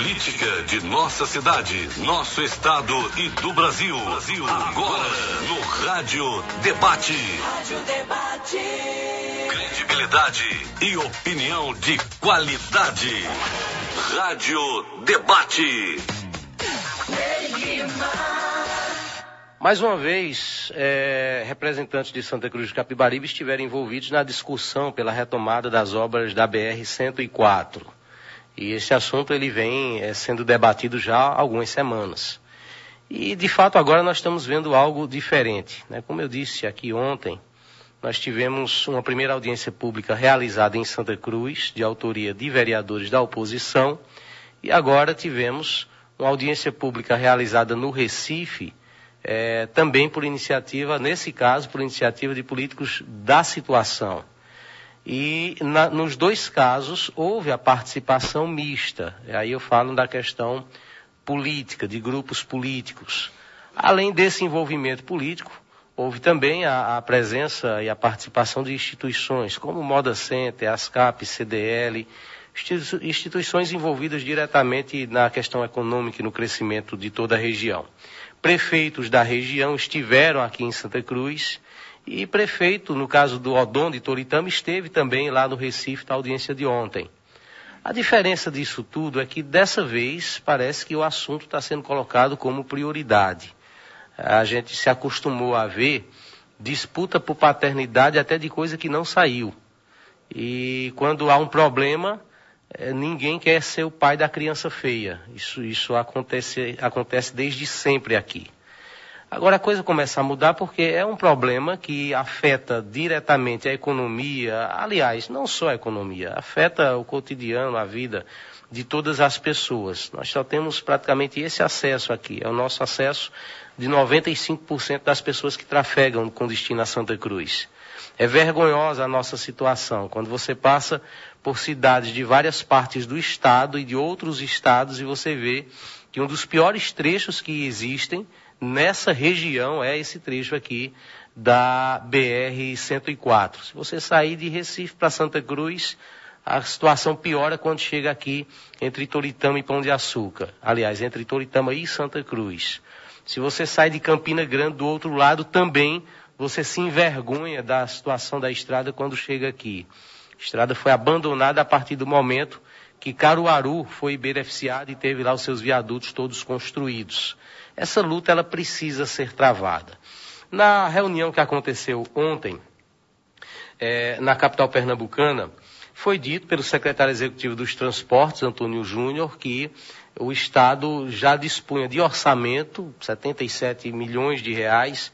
política de nossa cidade, nosso estado e do Brasil. Agora, no Rádio Debate. Rádio Debate. Credibilidade e opinião de qualidade. Rádio Debate. Mais uma vez, representantes de Santa Cruz de Capibaribe estiveram envolvidos na discussão pela retomada das obras da BR-104. E esse assunto ele vem sendo debatido já há algumas semanas. E, de fato, agora nós estamos vendo algo diferente, né? Como eu disse aqui ontem, nós tivemos uma primeira audiência pública realizada em Santa Cruz, de autoria de vereadores da oposição, e agora tivemos uma audiência pública realizada no Recife, também por iniciativa, nesse caso, por iniciativa de políticos da situação. E nos dois casos houve a participação mista. Aí eu falo da questão política, de grupos políticos. Além desse envolvimento político, houve também a presença e a participação de instituições como o Moda Center, ASCAP, CDL, instituições envolvidas diretamente na questão econômica e no crescimento de toda a região. Prefeitos da região estiveram aqui em Santa Cruz e prefeito, no caso do Odon de Toritama, esteve também lá no Recife na audiência de ontem. A diferença disso tudo é que dessa vez parece que o assunto está sendo colocado como prioridade. A gente se acostumou a ver disputa por paternidade até de coisa que não saiu. E quando há um problema, ninguém quer ser o pai da criança feia. Isso acontece desde sempre aqui. Agora a coisa começa a mudar porque é um problema que afeta diretamente a economia, aliás, não só a economia, afeta o cotidiano, a vida de todas as pessoas. Nós só temos praticamente esse acesso aqui, é o nosso acesso de 95% das pessoas que trafegam com destino a Santa Cruz. É vergonhosa a nossa situação, quando você passa por cidades de várias partes do estado e de outros estados e você vê que um dos piores trechos que existem nessa região é esse trecho aqui da BR-104. Se você sair de Recife para Santa Cruz, a situação piora quando chega aqui entre Toritama e Pão de Açúcar. Aliás, entre Toritama e Santa Cruz. Se você sai de Campina Grande do outro lado também, você se envergonha da situação da estrada quando chega aqui. A estrada foi abandonada a partir do momento que Caruaru foi beneficiado e teve lá os seus viadutos todos construídos. Essa luta ela precisa ser travada. Na reunião que aconteceu ontem, na capital pernambucana, foi dito pelo secretário executivo dos Transportes, Antônio Júnior, que o Estado já dispunha de orçamento, 77 milhões de reais,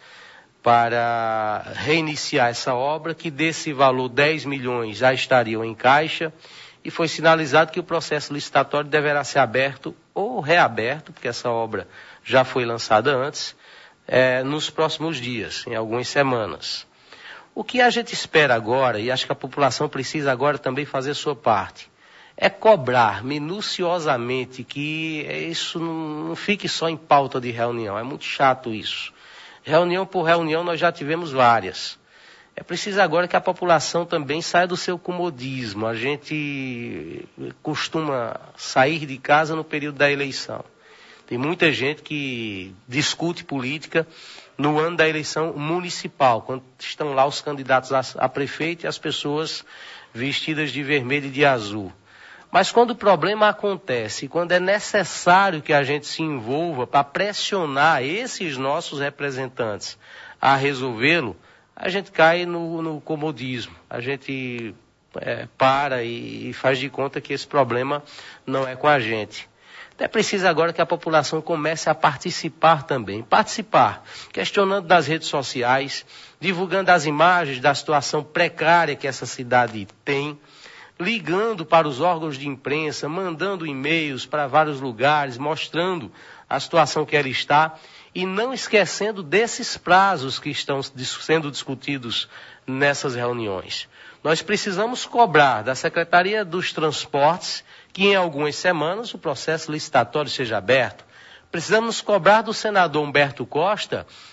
para reiniciar essa obra, que desse valor 10 milhões já estariam em caixa, e foi sinalizado que o processo licitatório deverá ser aberto ou reaberto, porque essa obra já foi lançada antes, nos próximos dias, em algumas semanas. O que a gente espera agora, e acho que a população precisa agora também fazer sua parte, é cobrar minuciosamente que isso não fique só em pauta de reunião. É muito chato isso. Reunião por reunião nós já tivemos várias. É preciso agora que a população também saia do seu comodismo. A gente costuma sair de casa no período da eleição. Tem muita gente que discute política no ano da eleição municipal, quando estão lá os candidatos a prefeito e as pessoas vestidas de vermelho e de azul. Mas quando o problema acontece, quando é necessário que a gente se envolva para pressionar esses nossos representantes a resolvê-lo, a gente cai no comodismo. A gente para e faz de conta que esse problema não é com a gente. É preciso agora que a população comece a participar também. Participar, questionando nas redes sociais, divulgando as imagens da situação precária que essa cidade tem, ligando para os órgãos de imprensa, mandando e-mails para vários lugares, mostrando a situação que ela está e não esquecendo desses prazos que estão sendo discutidos nessas reuniões. Nós precisamos cobrar da Secretaria dos Transportes que em algumas semanas o processo licitatório seja aberto. Precisamos cobrar do senador Humberto Costa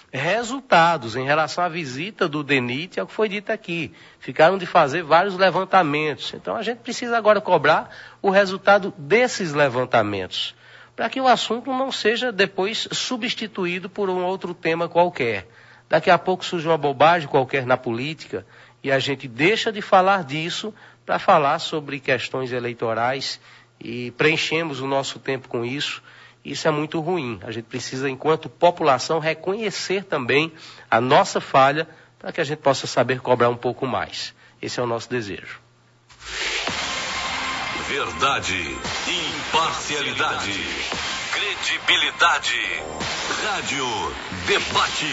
resultados em relação à visita do DENIT, é o que foi dito aqui. Ficaram de fazer vários levantamentos. Então a gente precisa agora cobrar o resultado desses levantamentos, para que o assunto não seja depois substituído por um outro tema qualquer. Daqui a pouco surge uma bobagem qualquer na política e a gente deixa de falar disso para falar sobre questões eleitorais e preenchemos o nosso tempo com isso. Isso é muito ruim. A gente precisa, enquanto população, reconhecer também a nossa falha para que a gente possa saber cobrar um pouco mais. Esse é o nosso desejo. Verdade, imparcialidade, credibilidade. Rádio Debate.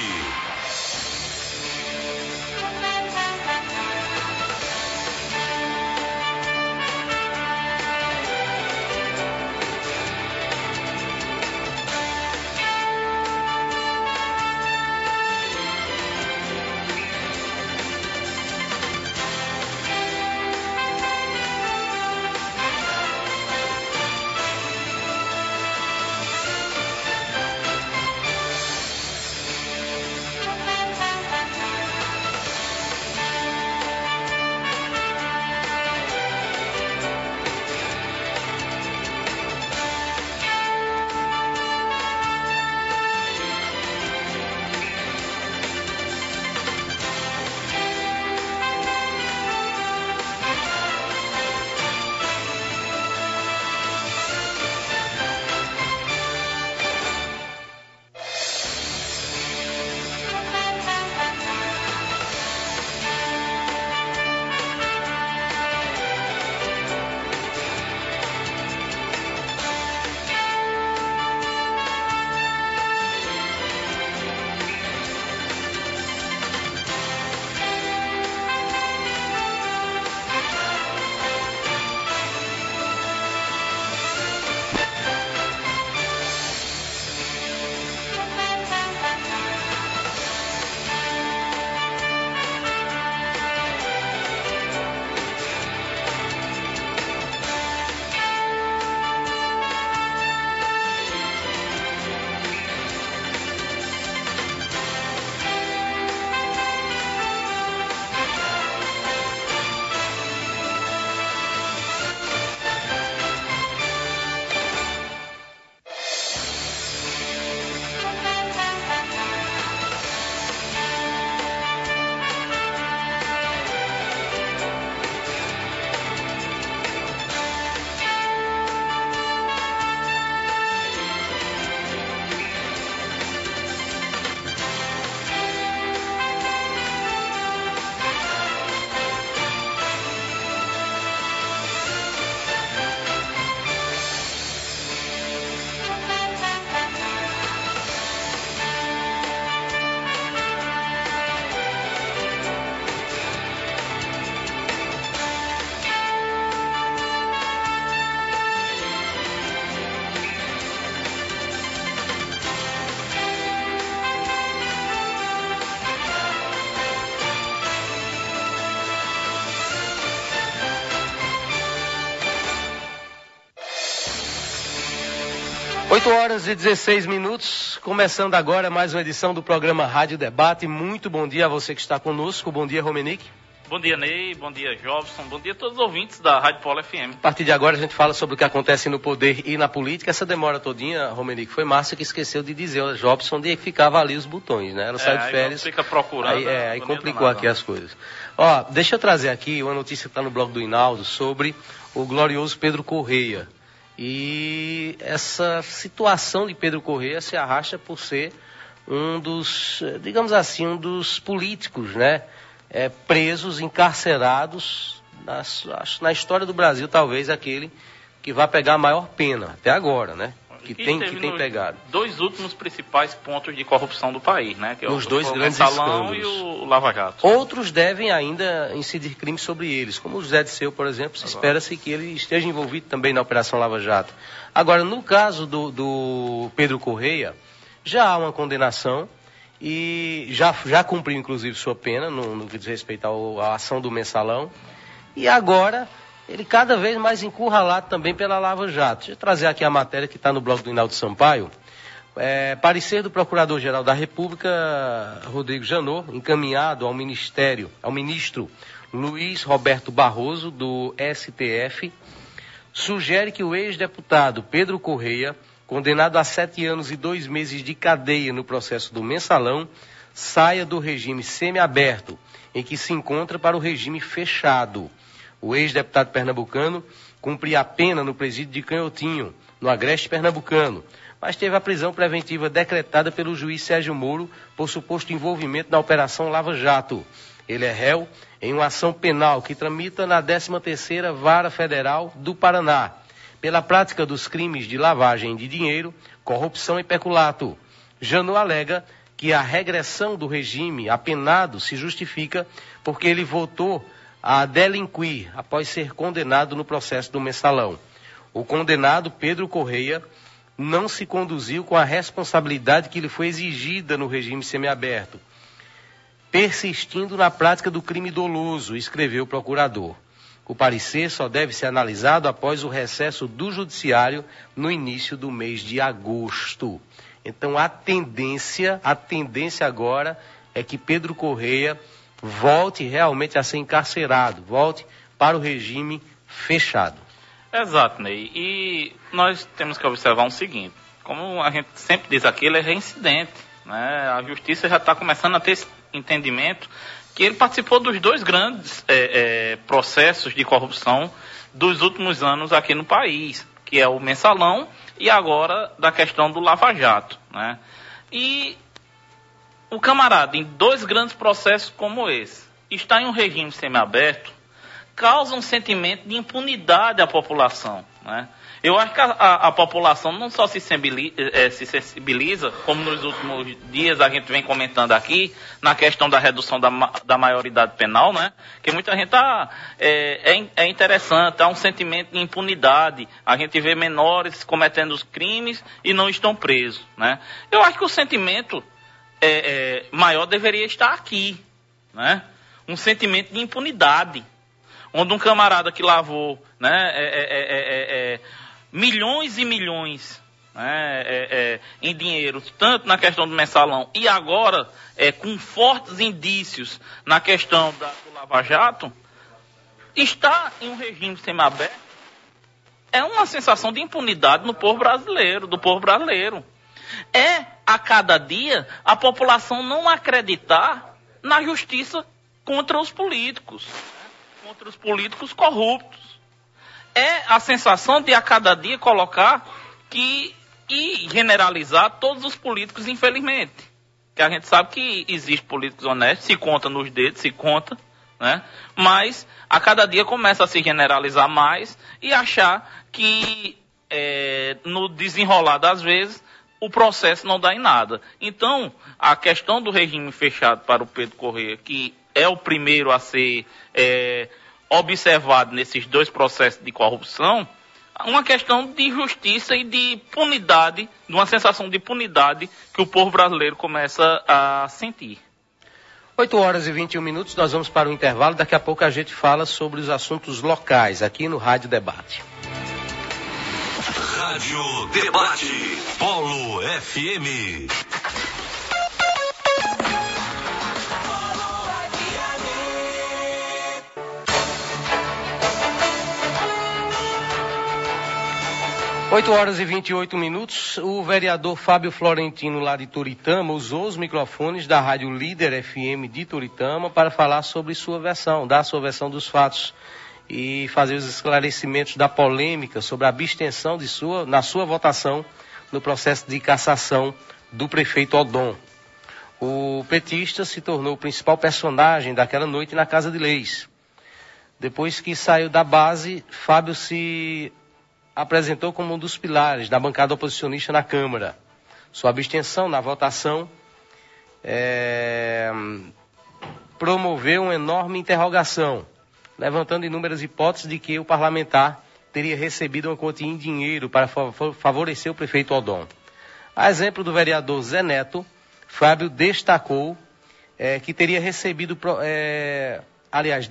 Oito horas e 16 minutos, começando agora mais uma edição do programa Rádio Debate. Muito bom dia a você que está conosco. Bom dia, Romenick. Bom dia, Ney. Bom dia, Jobson. Bom dia a todos os ouvintes da Rádio Polo FM. A partir de agora a gente fala sobre o que acontece no poder e na política. Essa demora todinha, Romenick, foi Márcia que esqueceu de dizer ao Jobson onde ficava ali os botões, né? Ela saiu de férias. Fica procurando. Aí complicou aqui as coisas. Ó, deixa eu trazer aqui uma notícia que está no blog do Hinaldo sobre o glorioso Pedro Correia. E essa situação de Pedro Correia se arrasta por ser um dos, digamos assim, um dos políticos, né? Presos, encarcerados, na história do Brasil, talvez aquele que vai pegar a maior pena, até agora, né? Que tem pegado. Dois últimos principais pontos de corrupção do país, né? Que é os dois grandes Mensalão escândalos. E o Lava Jato. Outros devem ainda incidir crimes sobre eles, como o José Disseu, por exemplo, espera-se que ele esteja envolvido também na Operação Lava Jato. Agora, no caso do Pedro Correia, já há uma condenação e já cumpriu, inclusive, sua pena no que diz respeito à ação do Mensalão. E agora ele cada vez mais encurralado também pela Lava Jato. Deixa eu trazer aqui a matéria que está no blog do Hinaldo Sampaio. Parecer do Procurador-Geral da República, Rodrigo Janot, encaminhado ao ministro Luiz Roberto Barroso, do STF, sugere que o ex-deputado Pedro Correia, condenado a 7 anos e 2 meses de cadeia no processo do Mensalão, saia do regime semiaberto, em que se encontra, para o regime fechado. O ex-deputado pernambucano cumpria a pena no presídio de Canhotinho, no Agreste Pernambucano, mas teve a prisão preventiva decretada pelo juiz Sérgio Moro por suposto envolvimento na Operação Lava Jato. Ele é réu em uma ação penal que tramita na 13ª Vara Federal do Paraná, pela prática dos crimes de lavagem de dinheiro, corrupção e peculato. Janot alega que a regressão do regime apenado se justifica porque ele voltou a delinquir após ser condenado no processo do Mensalão. O condenado Pedro Correia não se conduziu com a responsabilidade que lhe foi exigida no regime semiaberto, persistindo na prática do crime doloso, escreveu o procurador. O parecer só deve ser analisado após o recesso do judiciário no início do mês de agosto. Então a tendência agora é que Pedro Correia volte realmente a ser encarcerado, volte para o regime fechado. Exato, Ney. E nós temos que observar o seguinte: como a gente sempre diz aqui, ele é reincidente, né? A justiça já está começando a ter esse entendimento que ele participou dos 2 grandes processos de corrupção dos últimos anos aqui no país, que é o Mensalão e agora da questão do Lava Jato, né? E o camarada, em 2 grandes processos como esse, está em um regime semiaberto, causa um sentimento de impunidade à população, né? Eu acho que a população não só se sensibiliza, como nos últimos dias a gente vem comentando aqui, na questão da redução da maioridade penal, né? Que muita gente é interessante, há um sentimento de impunidade. A gente vê menores cometendo os crimes e não estão presos, né? Eu acho que o sentimento maior deveria estar aqui, né? Um sentimento de impunidade, onde um camarada que lavou, né, milhões e milhões, né, em dinheiro, tanto na questão do Mensalão e agora com fortes indícios na questão do Lava Jato, está em um regime semiaberto, é uma sensação de impunidade no povo brasileiro, do povo brasileiro. É, a cada dia, a população não acreditar na justiça contra os políticos corruptos. É a sensação de a cada dia colocar e generalizar todos os políticos, infelizmente. Que a gente sabe que existem políticos honestos, se conta nos dedos, né? Mas a cada dia começa a se generalizar mais e achar que no desenrolar das vezes o processo não dá em nada. Então, a questão do regime fechado para o Pedro Correia, que é o primeiro a ser observado nesses 2 processos de corrupção, uma questão de justiça e de punidade, de uma sensação de punidade que o povo brasileiro começa a sentir. 8h21, nós vamos para o intervalo. Daqui a pouco a gente fala sobre os assuntos locais aqui no Rádio Debate. Rádio Debate, Polo FM. 8h28, o vereador Fábio Florentino, lá de Toritama, usou os microfones da Rádio Líder FM de Toritama para falar sobre dar sua versão dos fatos e fazer os esclarecimentos da polêmica sobre a abstenção na sua votação no processo de cassação do prefeito Odon. O petista se tornou o principal personagem daquela noite na Casa de Leis. Depois que saiu da base, Fábio se apresentou como um dos pilares da bancada oposicionista na Câmara. Sua abstenção na votação promoveu uma enorme interrogação, levantando inúmeras hipóteses de que o parlamentar teria recebido uma quantia em dinheiro para favorecer o prefeito Odon. A exemplo do vereador Zé Neto, Fábio destacou que teria recebido,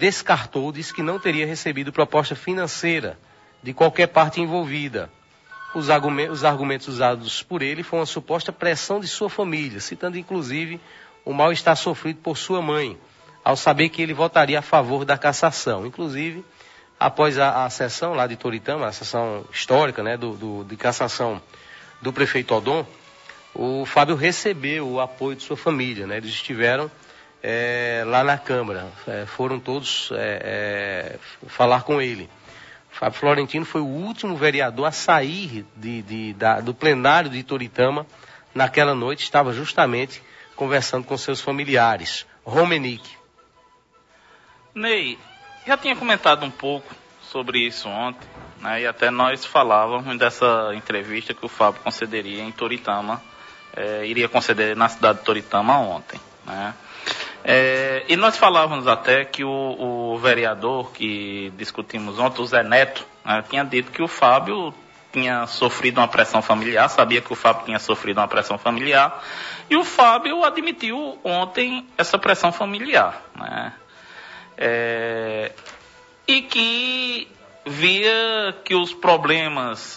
descartou, disse que não teria recebido proposta financeira de qualquer parte envolvida. os argumentos usados por ele foram uma suposta pressão de sua família, citando inclusive o mal-estar sofrido por sua mãe, ao saber que ele votaria a favor da cassação. Inclusive, após a sessão lá de Toritama, a sessão histórica, né, de cassação do prefeito Odon, o Fábio recebeu o apoio de sua família, né? Eles estiveram lá na Câmara, foram todos falar com ele. Fábio Florentino foi o último vereador a sair do plenário de Toritama naquela noite, estava justamente conversando com seus familiares. Romenick. Ney, já tinha comentado um pouco sobre isso ontem, né, e até nós falávamos dessa entrevista que o Fábio concederia em Toritama, iria conceder na cidade de Toritama ontem, né? E nós falávamos até que o vereador que discutimos ontem, o Zé Neto, né, tinha dito que o Fábio tinha sofrido uma pressão familiar, sabia que o Fábio tinha sofrido uma pressão familiar, e o Fábio admitiu ontem essa pressão familiar, né? E que via que os problemas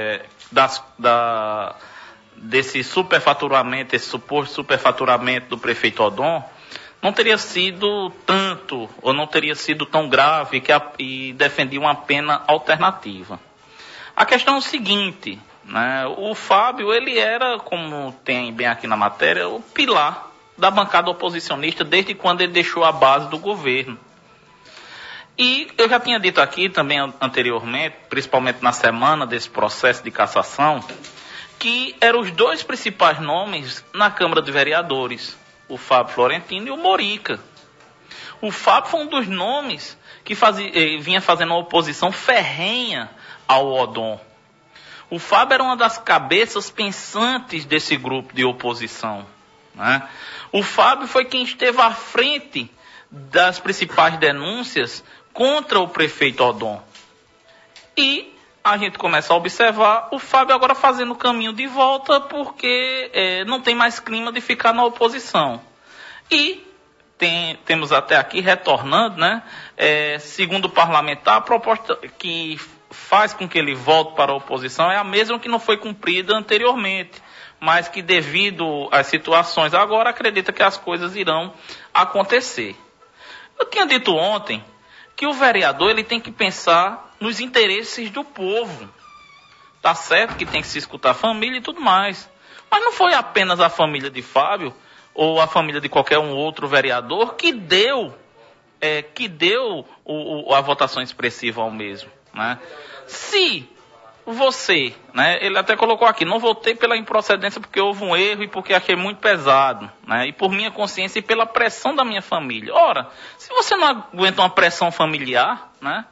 desse superfaturamento, esse suposto superfaturamento do prefeito Odon, não teria sido tanto, ou não teria sido tão grave, e defendia uma pena alternativa. A questão é o seguinte, né, o Fábio, ele era, como tem bem aqui na matéria, o pilar da bancada oposicionista desde quando ele deixou a base do governo. E eu já tinha dito aqui também anteriormente, principalmente na semana desse processo de cassação, que eram os dois principais nomes na Câmara de Vereadores, o Fábio Florentino e o Morica. O Fábio foi um dos nomes que vinha fazendo uma oposição ferrenha ao Odon. O Fábio era uma das cabeças pensantes desse grupo de oposição, né? O Fábio foi quem esteve à frente das principais denúncias contra o prefeito Odon. E a gente começa a observar o Fábio agora fazendo o caminho de volta porque não tem mais clima de ficar na oposição. E temos até aqui, retornando, né, segundo o parlamentar, a proposta que faz com que ele volte para a oposição é a mesma que não foi cumprida anteriormente, mas que devido às situações agora acredita que as coisas irão acontecer. Eu tinha dito ontem que o vereador ele tem que pensar nos interesses do povo. Tá certo que tem que se escutar a família e tudo mais. Mas não foi apenas a família de Fábio ou a família de qualquer um outro vereador que deu a votação expressiva ao mesmo, né? Se você, né, ele até colocou aqui, não votei pela improcedência porque houve um erro e porque achei muito pesado, né, e por minha consciência e pela pressão da minha família. Ora, se você não aguenta uma pressão familiar, né,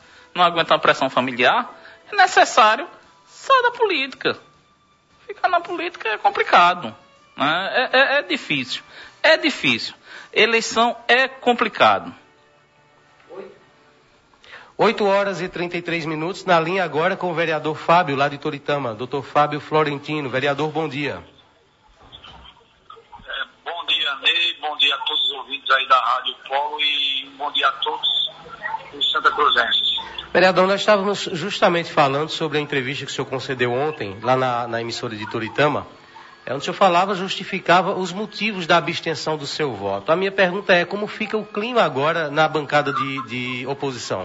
é necessário sair da política. Ficar na política é complicado, né, é difícil. Eleição é complicado. 8h33, na linha agora com o vereador Fábio, lá de Toritama. Doutor Fábio Florentino. Vereador, bom dia. Bom dia, Ney. Bom dia a todos os ouvintes aí da Rádio Polo e bom dia a todos os Santa Cruzenses. Vereador, nós estávamos justamente falando sobre a entrevista que o senhor concedeu ontem, lá na emissora de Toritama, onde o senhor justificava os motivos da abstenção do seu voto. A minha pergunta é, como fica o clima agora na bancada de oposição?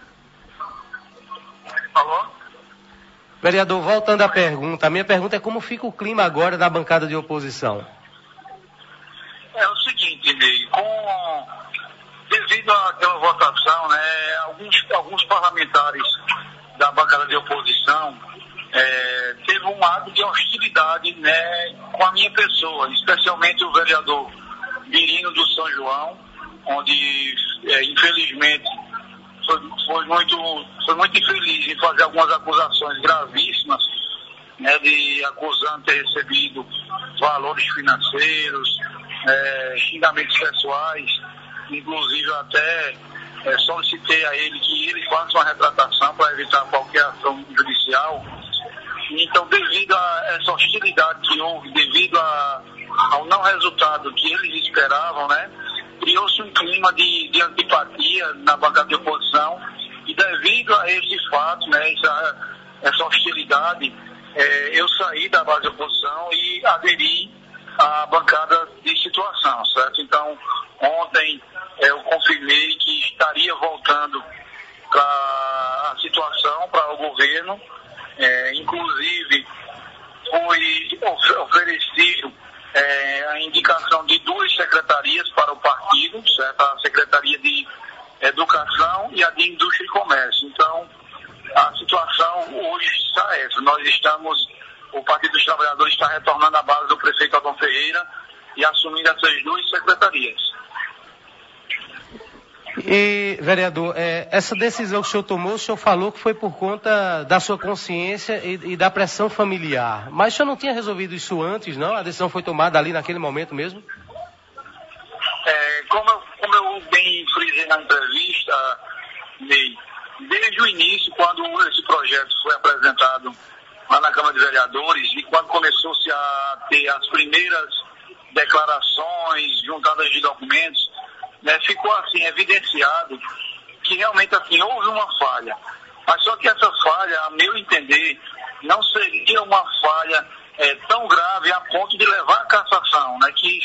Alô? Vereador, voltando à pergunta, a minha pergunta é como fica o clima agora na bancada de oposição? É o seguinte, Ney, devido àquela votação, né, alguns parlamentares da bancada de oposição teve um ato de hostilidade, né, com a minha pessoa, especialmente o vereador Virino do São João, onde, infelizmente, foi muito infeliz em fazer algumas acusações gravíssimas, né, acusando ter recebido valores financeiros, xingamentos sexuais, inclusive até solicitei a ele que ele faça uma retratação para evitar qualquer ação judicial. Então, devido a essa hostilidade que houve, devido ao não resultado que eles esperavam, né, criou-se um clima de antipatia na bancada de oposição e devido a esse fato, né, essa hostilidade, eu saí da base de oposição e aderi à bancada de situação, certo? Então, ontem eu confirmei que estaria voltando para a situação, para o governo, inclusive foi oferecido a indicação de 2 secretarias para o partido, certo? A Secretaria de Educação e a de Indústria e Comércio. Então, a situação hoje está essa. O Partido dos Trabalhadores está retornando à base do prefeito Adão Ferreira e assumindo essas 2 secretarias. E, vereador, essa decisão que o senhor tomou, o senhor falou que foi por conta da sua consciência e da pressão familiar. Mas o senhor não tinha resolvido isso antes, não? A decisão foi tomada ali naquele momento mesmo? Como eu bem frisei na entrevista, Ney, desde o início, quando esse projeto foi apresentado lá na Câmara de Vereadores e quando começou-se a ter as primeiras declarações juntadas de documentos, ficou assim evidenciado que realmente assim houve uma falha. Mas só que essa falha, a meu entender, não seria uma falha tão grave a ponto de levar à cassação, que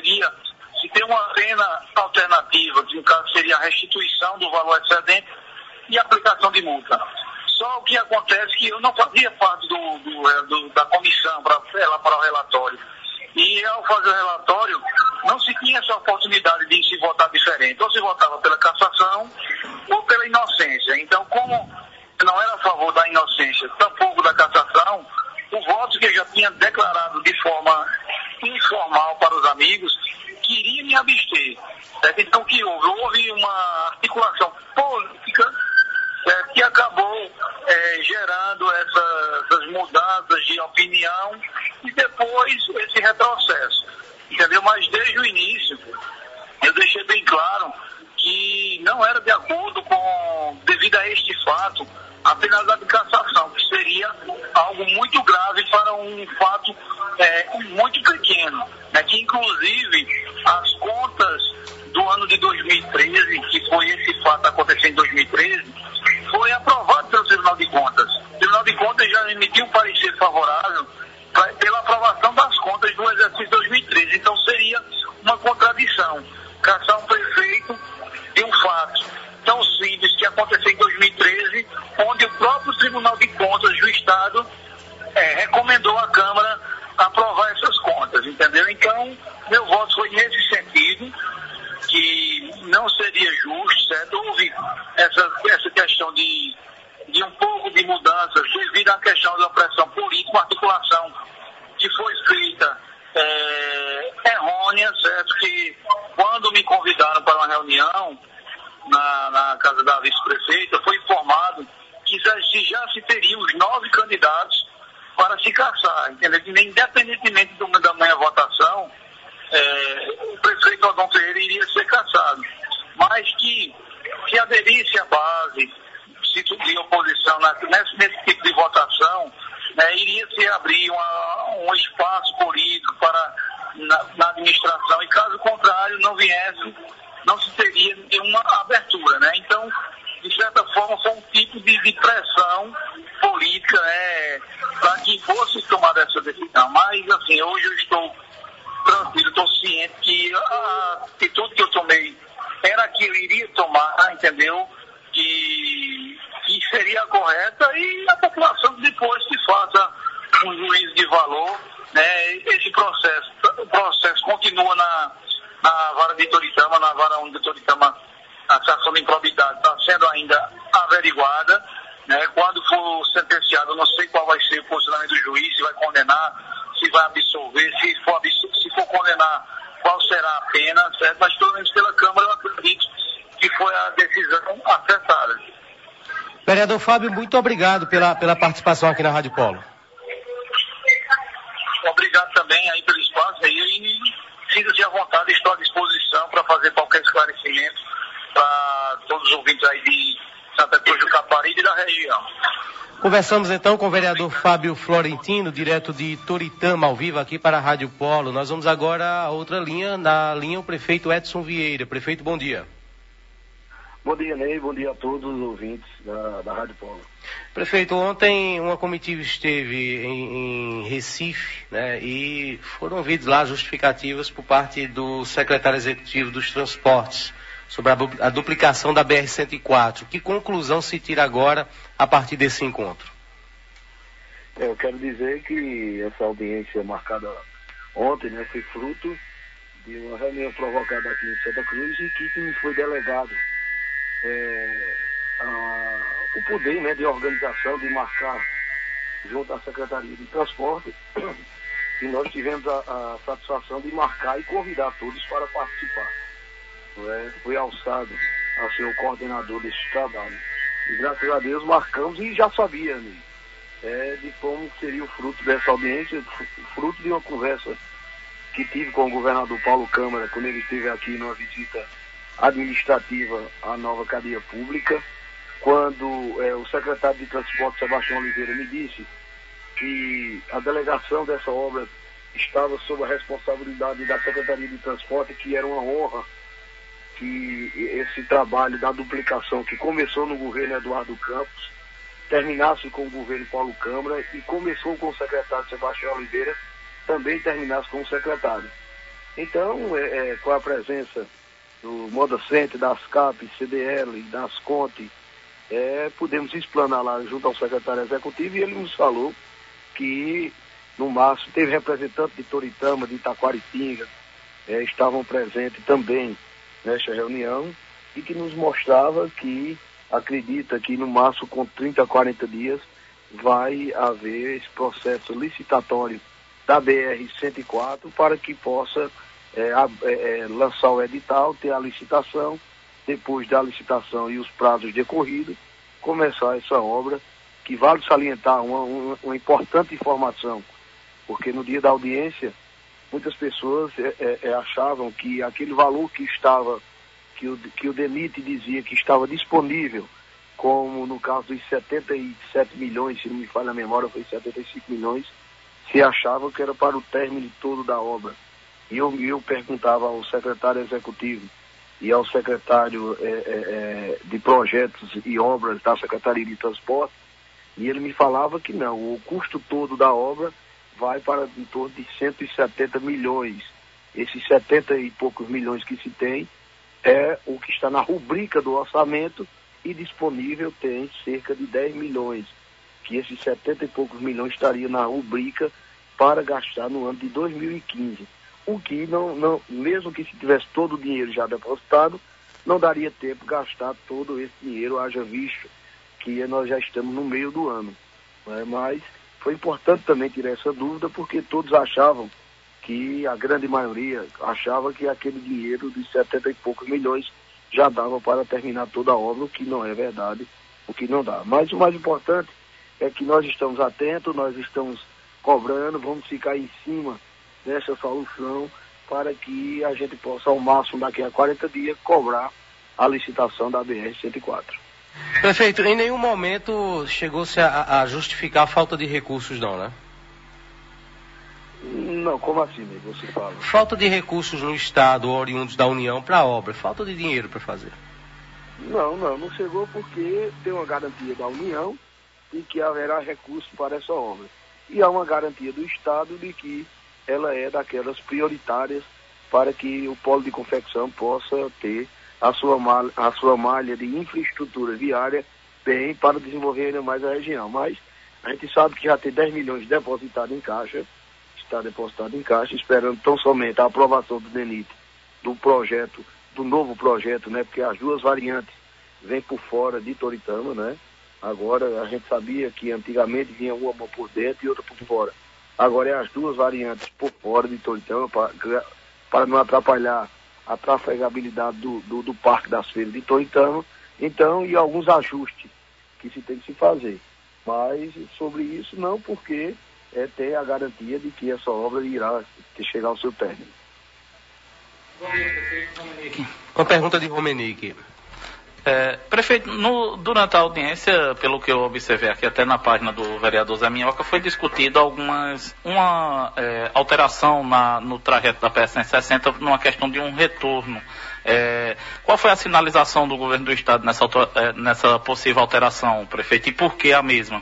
se ter uma pena alternativa, que no caso seria a restituição do valor excedente e aplicação de multa. Só o que acontece é que eu não fazia parte da comissão para elaborar o relatório. E ao fazer o relatório, não se tinha essa oportunidade de se votar diferente. Ou se votava pela cassação ou pela inocência. Então, como eu não era a favor da inocência, tampouco da cassação, o voto que eu já tinha declarado de forma informal para os amigos, queria me abster. Então, o que houve? Houve uma articulação política que acabou gerando essas mudanças de opinião e depois esse retrocesso, entendeu? Mas desde o início eu deixei bem claro que não era de acordo devido a este fato, a penalidade de cassação, que seria algo muito grave para um fato muito pequeno, que inclusive as contas do ano de 2013, que foi esse fato acontecer em 2013, foi aprovado pelo Tribunal de Contas. O Tribunal de Contas já emitiu um parecer favorável pela aprovação das contas do exercício 2013. Então seria uma contradição caçar um prefeito de um fato tão simples que aconteceu em 2013, onde o próprio Tribunal de Contas do Estado recomendou à Câmara aprovar essas contas, entendeu? Então, meu voto foi nesse sentido, que não seria justo, certo? Houve essa questão de um pouco de mudanças devido à questão da pressão política, uma articulação que foi feita errônea, certo? Que quando me convidaram para uma reunião na casa da vice-prefeita, foi informado que já se teriam os 9 candidatos para se caçar, entendeu? Que independentemente da minha votação, o prefeito Adão Ferreira iria ser cassado, mas que se aderisse à base de oposição nesse tipo de votação, iria se abrir um espaço político na administração, e caso contrário não se teria nenhuma abertura, Então, de certa forma, foi um tipo de pressão política, para que fosse tomada essa decisão. Mas, assim, hoje eu estou tranquilo, estou ciente que a atitude que eu tomei era a que eu iria tomar, entendeu? Que seria correta, e a população depois que faça um juízo de valor, Esse o processo continua na vara de Toritama, na vara 1 de Toritama, a situação de improbidade está sendo ainda averiguada, Quando for sentenciado, eu não sei qual vai ser o posicionamento do juiz, se vai condenar, se vai absolver, se for condenar, qual será a pena, certo? Mas pelo menos pela Câmara eu acredito que foi a decisão acertada. Vereador Fábio, muito obrigado pela participação aqui na Rádio Polo. Obrigado também aí pelo espaço e sinta-se à vontade, estou à disposição para fazer qualquer esclarecimento para todos os ouvintes aí de Santa Cruz do Capibaribe e da região. Conversamos então com o vereador Fábio Florentino, direto de Toritama, ao vivo aqui para a Rádio Polo. Nós vamos agora a outra linha, na linha o prefeito Edson Vieira. Prefeito, bom dia. Bom dia, Ney. Bom dia a todos os ouvintes da Rádio Polo. Prefeito, ontem uma comitiva esteve em Recife, né, e foram ouvidas lá justificativas por parte do secretário executivo dos transportes sobre a duplicação da BR-104. Que conclusão se tira agora a partir desse encontro? Eu quero dizer que essa audiência marcada ontem, né, foi fruto de uma reunião provocada aqui em Santa Cruz e que me foi delegado o poder, né, de organização, de marcar junto à Secretaria de Transporte, e nós tivemos a satisfação de marcar e convidar todos para participar. Foi alçado a ser o coordenador desse trabalho. E graças a Deus marcamos e já sabia, né, de como seria o fruto dessa audiência, fruto de uma conversa que tive com o governador Paulo Câmara, quando ele esteve aqui numa visita administrativa à nova cadeia pública, quando o secretário de Transporte, Sebastião Oliveira, me disse que a delegação dessa obra estava sob a responsabilidade da Secretaria de Transporte, que era uma honra que esse trabalho da duplicação, que começou no governo Eduardo Campos, terminasse com o governo Paulo Câmara e começou com o secretário Sebastião Oliveira, também terminasse com o secretário. Então, com a presença do Moda Center, das CAP, CDL, das Conte, pudemos explanar lá junto ao secretário executivo, e ele nos falou que, no máximo, teve representante de Toritama, de Itaquaritinga, estavam presentes também nesta reunião, e que nos mostrava que acredita que, no máximo, com 30 a 40 dias, vai haver esse processo licitatório da BR-104 para que possa lançar o edital, ter a licitação, depois da licitação e os prazos decorridos, começar essa obra, que vale salientar uma importante informação, porque no dia da audiência, muitas pessoas achavam que aquele valor que estava, que o DENIT dizia que estava disponível, como no caso dos 77 milhões, se não me falha a memória, foi 75 milhões, se achava que era para o término todo da obra. E eu perguntava ao secretário executivo e ao secretário de projetos e obras da Secretaria de Transporte, e ele me falava que não, o custo todo da obra vai para em torno de 170 milhões. Esses 70 e poucos milhões que se tem é o que está na rubrica do orçamento, e disponível tem cerca de 10 milhões, que esses 70 e poucos milhões estaria na rubrica para gastar no ano de 2015. O que não, mesmo que se tivesse todo o dinheiro já depositado, não daria tempo de gastar todo esse dinheiro, haja visto que nós já estamos no meio do ano. Mas foi importante também tirar essa dúvida, porque todos achavam que, a grande maioria achava que aquele dinheiro de 70 e poucos milhões já dava para terminar toda a obra, o que não é verdade, o que não dá. Mas o mais importante é que nós estamos atentos, nós estamos cobrando, vamos ficar em cima dessa solução para que a gente possa, ao máximo daqui a 40 dias, cobrar a licitação da BR-104. Prefeito, em nenhum momento chegou-se a justificar a falta de recursos, não, né? Não, como assim, você fala? Falta de recursos no Estado, oriundos da União, para a obra, falta de dinheiro para fazer. Não chegou, porque tem uma garantia da União de que haverá recursos para essa obra. E há uma garantia do Estado de que ela é daquelas prioritárias para que o polo de confecção possa ter a sua malha de infraestrutura viária bem para desenvolver ainda mais a região. Mas a gente sabe que já tem 10 milhões depositados em caixa, está depositado em caixa, esperando tão somente a aprovação do DENIT, do novo projeto, né? Porque as duas variantes vêm por fora de Toritama, né? Agora a gente sabia que antigamente vinha uma por dentro e outra por fora. Agora é as duas variantes por fora de Toritama, para não atrapalhar a trafegabilidade do Parque das Feiras de Toritama, então, e alguns ajustes que se tem que se fazer. Mas sobre isso não, porque tem a garantia de que essa obra irá chegar ao seu término. Uma pergunta de Romenick. Prefeito, durante a audiência, pelo que eu observei aqui até na página do vereador Zé Minhoca, foi discutido uma alteração no trajeto da PS-160 numa questão de um retorno. Qual foi a sinalização do governo do estado nessa possível alteração, prefeito, e por que a mesma?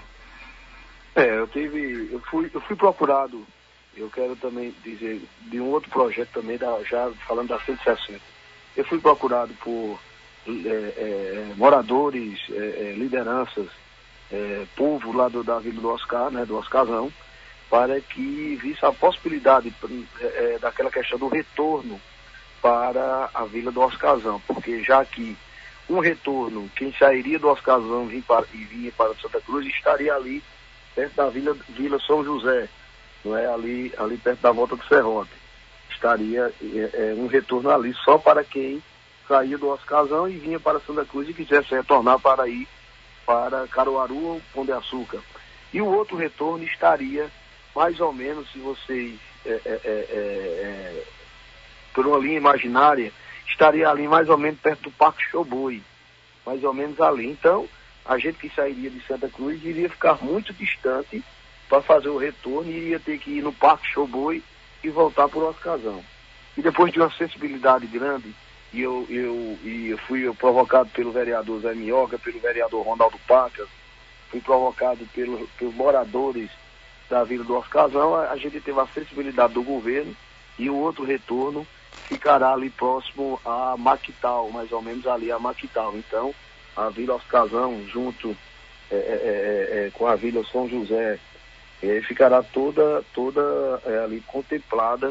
Eu fui procurado, eu quero também dizer, de um outro projeto também, já falando da 160. Eu fui procurado por moradores, lideranças, povo lá da Vila do Oscar, né, do Oscarzão, para que visse a possibilidade daquela questão do retorno para a Vila do Oscarzão, porque já que um retorno, quem sairia do Oscarzão e vinha para Santa Cruz, estaria ali perto da Vila São José, não é? Ali perto da Volta do Serrote. Estaria um retorno ali só para quem saía do Oscarzão e vinha para Santa Cruz e quisesse retornar para ir para Caruaru ou Pão de Açúcar. E o outro retorno estaria mais ou menos, se vocês por uma linha imaginária, estaria ali mais ou menos perto do Parque Showboy, mais ou menos ali. Então, a gente que sairia de Santa Cruz iria ficar muito distante para fazer o retorno e iria ter que ir no Parque Showboy e voltar por Oscarzão. E depois de uma sensibilidade grande, e eu fui provocado pelo vereador Zé Minhoca, pelo vereador Ronaldo Pacas, fui provocado pelos moradores da Vila do Oscarzão, a gente teve a sensibilidade do governo e o outro retorno ficará ali próximo a Maquital, mais ou menos ali a Maquital. Então, a Vila Oscarzão, junto com a Vila São José, ficará toda ali contemplada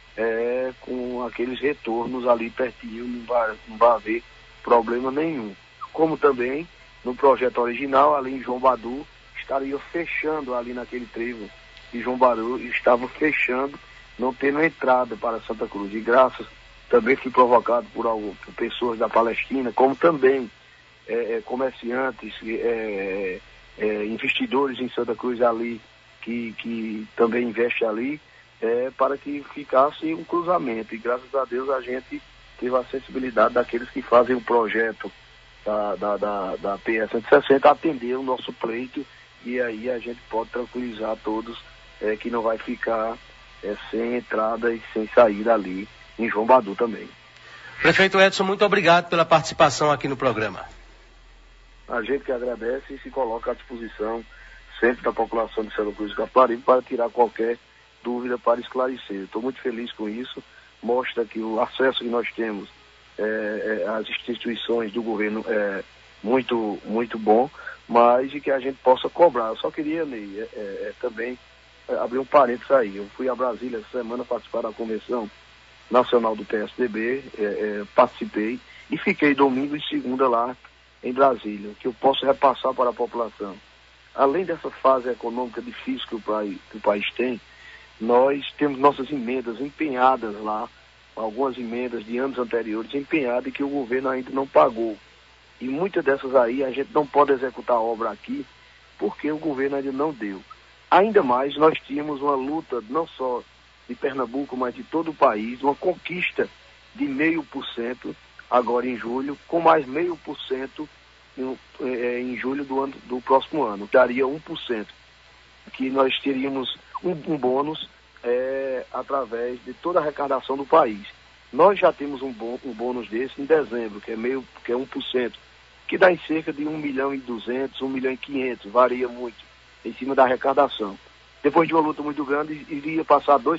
com aqueles retornos ali pertinho, não vai haver problema nenhum. Como também, no projeto original, ali em João Badu, estaria fechando ali naquele trevo de João Badu, estava fechando, não tendo entrada para Santa Cruz. E graças, também fui provocado por pessoas da Palestina, como também comerciantes, investidores em Santa Cruz ali, que também investe ali, para que ficasse um cruzamento. E graças a Deus a gente teve a sensibilidade daqueles que fazem o projeto da PS 160 atender o nosso pleito, e aí a gente pode tranquilizar todos que não vai ficar sem entrada e sem saída ali em João Badu também. Prefeito Edson, muito obrigado pela participação aqui no programa. A gente que agradece e se coloca à disposição sempre da população de Santa Cruz do Capibaribe para tirar qualquer dúvida, para esclarecer. Estou muito feliz com isso, mostra que o acesso que nós temos às instituições do governo é muito, muito bom, mas de que a gente possa cobrar. Eu só queria, Ney, também abrir um parênteses aí. Eu fui a Brasília essa semana participar da Convenção Nacional do PSDB, participei e fiquei domingo e segunda lá em Brasília, que eu posso repassar para a população. Além dessa fase econômica difícil que o país tem, nós temos nossas emendas empenhadas lá, algumas emendas de anos anteriores empenhadas e que o governo ainda não pagou. E muitas dessas aí a gente não pode executar a obra aqui porque o governo ainda não deu. Ainda mais, nós tínhamos uma luta não só de Pernambuco, mas de todo o país, uma conquista de 0,5% agora em julho, com mais 0,5% em julho do próximo ano, daria 1%, que nós teríamos um bônus através de toda a arrecadação do país. Nós já temos um bônus desse em dezembro, que é 1%, que dá em cerca de 1.200.000, 1.500.000, varia muito, em cima da arrecadação. Depois de uma luta muito grande, iria passar 2%.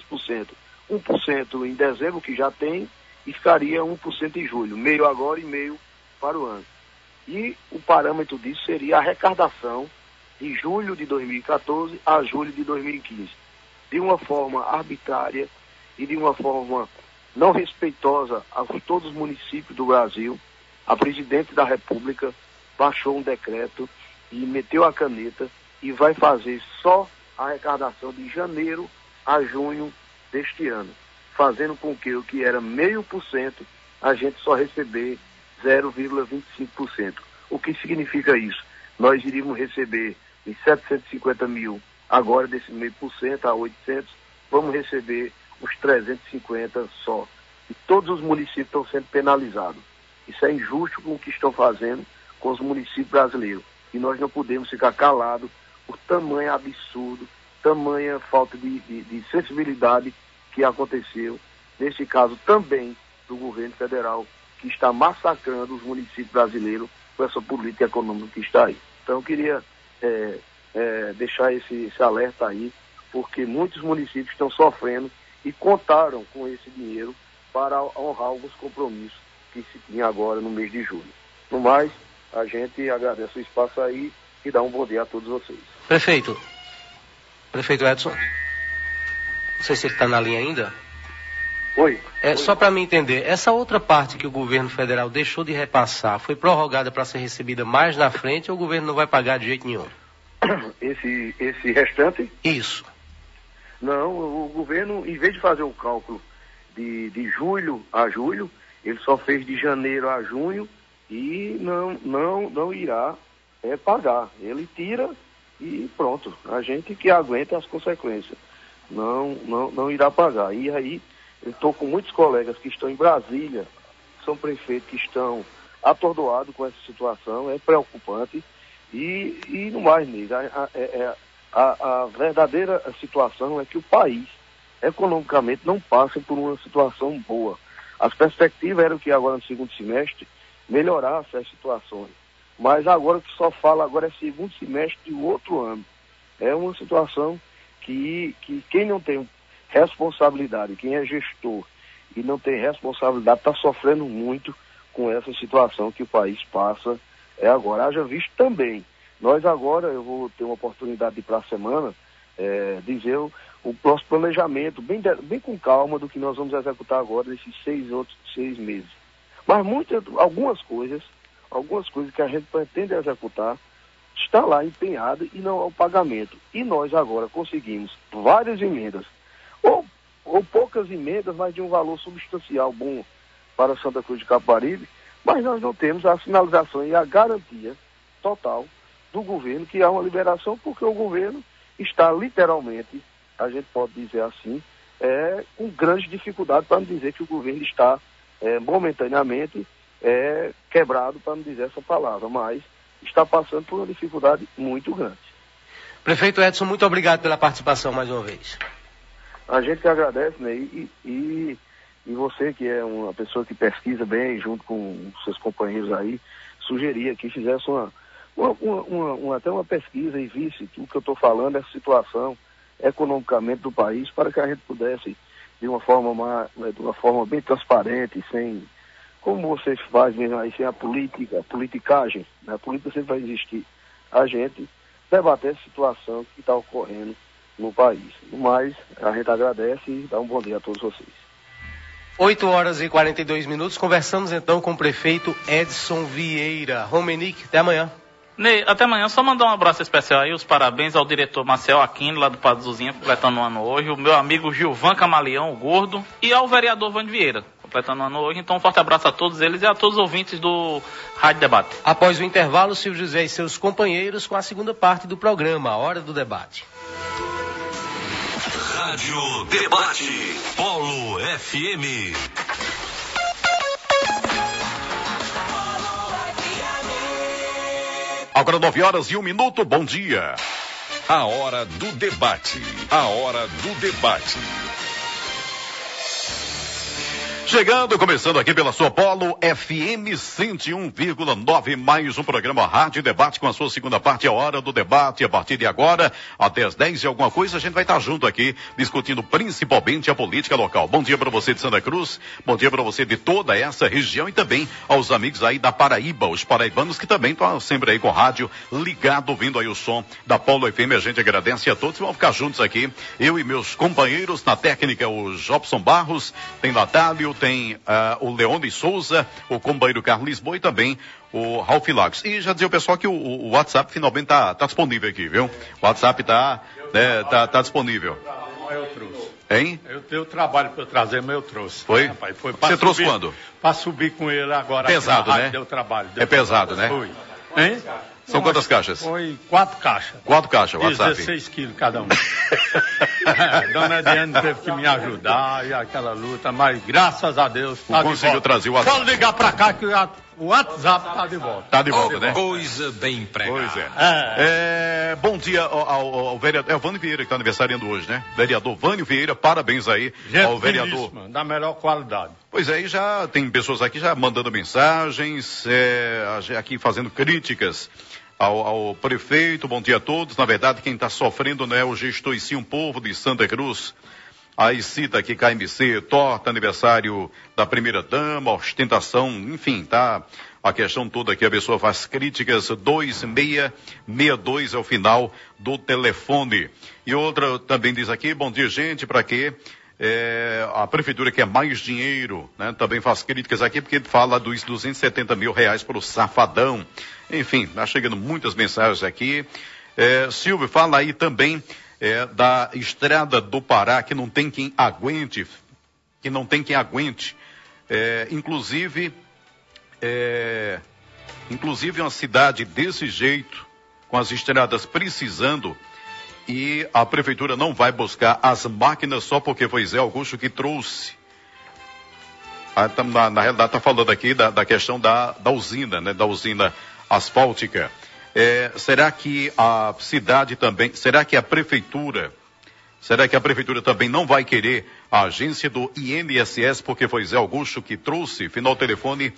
1% em dezembro, que já tem, e ficaria 1% em julho, meio agora e meio para o ano. E o parâmetro disso seria a arrecadação de julho de 2014 a julho de 2015. De uma forma arbitrária e de uma forma não respeitosa a todos os municípios do Brasil, a presidente da República baixou um decreto e meteu a caneta e vai fazer só a arrecadação de janeiro a junho deste ano, fazendo com que o que era 0,5% a gente só receber 0,25%. O que significa isso? Nós iríamos receber de 750 mil, agora desse 0,5% a 800, vamos receber os 350 só. E todos os municípios estão sendo penalizados. Isso é injusto com o que estão fazendo com os municípios brasileiros. E nós não podemos ficar calados por tamanho absurdo, tamanha falta de sensibilidade que aconteceu, nesse caso também do governo federal, que está massacrando os municípios brasileiros com essa política econômica que está aí. Então eu queria deixar esse alerta aí, porque muitos municípios estão sofrendo e contaram com esse dinheiro para honrar alguns compromissos que se tinha agora no mês de julho. No mais, a gente agradece o espaço aí e dá um bom dia a todos vocês. Prefeito Edson, não sei se ele está na linha ainda. Oi. Só para me entender, essa outra parte que o governo federal deixou de repassar foi prorrogada para ser recebida mais na frente ou o governo não vai pagar de jeito nenhum? Esse restante? Isso. Não, o governo, em vez de fazer o cálculo de julho a julho, ele só fez de janeiro a junho e não irá pagar. Ele tira e pronto. A gente que aguenta as consequências. Não irá pagar. E aí, eu estou com muitos colegas que estão em Brasília, são prefeitos que estão atordoados com essa situação, é preocupante. E no mais, Ney, a verdadeira situação é que o país, economicamente, não passa por uma situação boa. As perspectivas eram que agora no segundo semestre melhorasse as situações. Mas agora o que só fala agora é segundo semestre do outro ano. É uma situação que quem não tem responsabilidade, quem é gestor e não tem responsabilidade, está sofrendo muito com essa situação que o país passa agora. Haja visto também, nós agora, eu vou ter uma oportunidade de ir para a semana, dizer o nosso planejamento, bem com calma do que nós vamos executar agora nesses 6 meses. Mas algumas coisas que a gente pretende executar, está lá empenhada e não há o pagamento. E nós agora conseguimos várias emendas, ou poucas emendas, mas de um valor substancial bom para Santa Cruz de Capibaribe, mas nós não temos a sinalização e a garantia total do governo que há uma liberação, porque o governo está literalmente, a gente pode dizer assim, com grande dificuldade, para não dizer que o governo está momentaneamente quebrado, para não dizer essa palavra, mas está passando por uma dificuldade muito grande. Prefeito Edson, muito obrigado pela participação mais uma vez. A gente que agradece, né? E você, que é uma pessoa que pesquisa bem, junto com seus companheiros aí, sugeria que fizesse até uma pesquisa e visse o que eu estou falando, essa situação economicamente do país, para que a gente pudesse, de uma forma bem transparente, sem, como você faz mesmo aí, sem a politicagem, né? A política sempre vai existir, a gente debater essa situação que está ocorrendo no país. No mais, a gente agradece e dá um bom dia a todos vocês. 8h42, conversamos então com o prefeito Edson Vieira. Romenick, até amanhã. Ney, até amanhã, só mandar um abraço especial aí, os parabéns ao diretor Marcel Aquino, lá do Pazuzinha, completando um ano hoje, o meu amigo Gilvan Camaleão, o Gordo, e ao vereador Vande Vieira, completando um ano hoje. Então, um forte abraço a todos eles e a todos os ouvintes do Rádio Debate. Após o intervalo, Silvio José e seus companheiros com a segunda parte do programa, a Hora do Debate. Rádio Debate, Polo FM. Agora 9h01, bom dia. A hora do debate. A hora do debate. Chegando, começando aqui pela sua Polo FM 101,9, mais um programa Rádio Debate com a sua segunda parte, a Hora do Debate. A partir de agora, até as 10 e alguma coisa, a gente vai estar junto aqui, discutindo principalmente a política local. Bom dia para você de Santa Cruz, bom dia para você de toda essa região e também aos amigos aí da Paraíba, os paraibanos que também estão sempre aí com o rádio ligado, ouvindo aí o som da Polo FM. A gente agradece a todos, vamos ficar juntos aqui, eu e meus companheiros na técnica, o Jobson Barros, tem Natália, tem o Leone Souza, o companheiro Carlos Lisboa e também o Ralf Lagos. E já dizer o pessoal que o WhatsApp finalmente tá disponível aqui, viu? O WhatsApp tá disponível. Eu trouxe. Hein? Eu tenho trabalho para trazer, mas eu trouxe. Foi? Rapaz, foi Você trouxe quando? Para subir com ele agora. Pesado, né? Deu trabalho. Pesado, né? Foi. Hein? São quantas caixas? Foi 4 caixas. 4 caixas, WhatsApp. 16 quilos cada um. Dona Ediane teve que me ajudar e aquela luta, mas graças a Deus. Conseguiu trazer o WhatsApp. Pode ligar pra cá que O WhatsApp tá de volta. Tá de volta, né? Coisa bem empregada. Pois é. Bom dia ao vereador. É o Vânio Vieira que está aniversariando hoje, né? Vereador Vânio Vieira, parabéns aí ao vereador. Da melhor qualidade. Pois é, e já tem pessoas aqui já mandando mensagens, aqui fazendo críticas ao prefeito. Bom dia a todos. Na verdade, quem está sofrendo não é o gestor e sim um povo de Santa Cruz. Aí cita aqui KMC, torta, aniversário da primeira-dama, ostentação, enfim, tá? A questão toda aqui, a pessoa faz críticas, 2662 é o final do telefone. E outra também diz aqui, bom dia, gente, para quê? A prefeitura quer mais dinheiro, né? Também faz críticas aqui, porque fala dos 270 mil reais para o Safadão. Enfim, tá chegando muitas mensagens aqui. Silvio, fala aí também da Estrada do Pará, que não tem quem aguente, inclusive uma cidade desse jeito, com as estradas precisando, e a prefeitura não vai buscar as máquinas só porque foi Zé Augusto que trouxe. Na realidade está falando aqui da questão da usina, né? Da usina asfáltica. Será que a cidade também, será que a prefeitura também não vai querer a agência do INSS, porque foi Zé Augusto que trouxe? Final telefone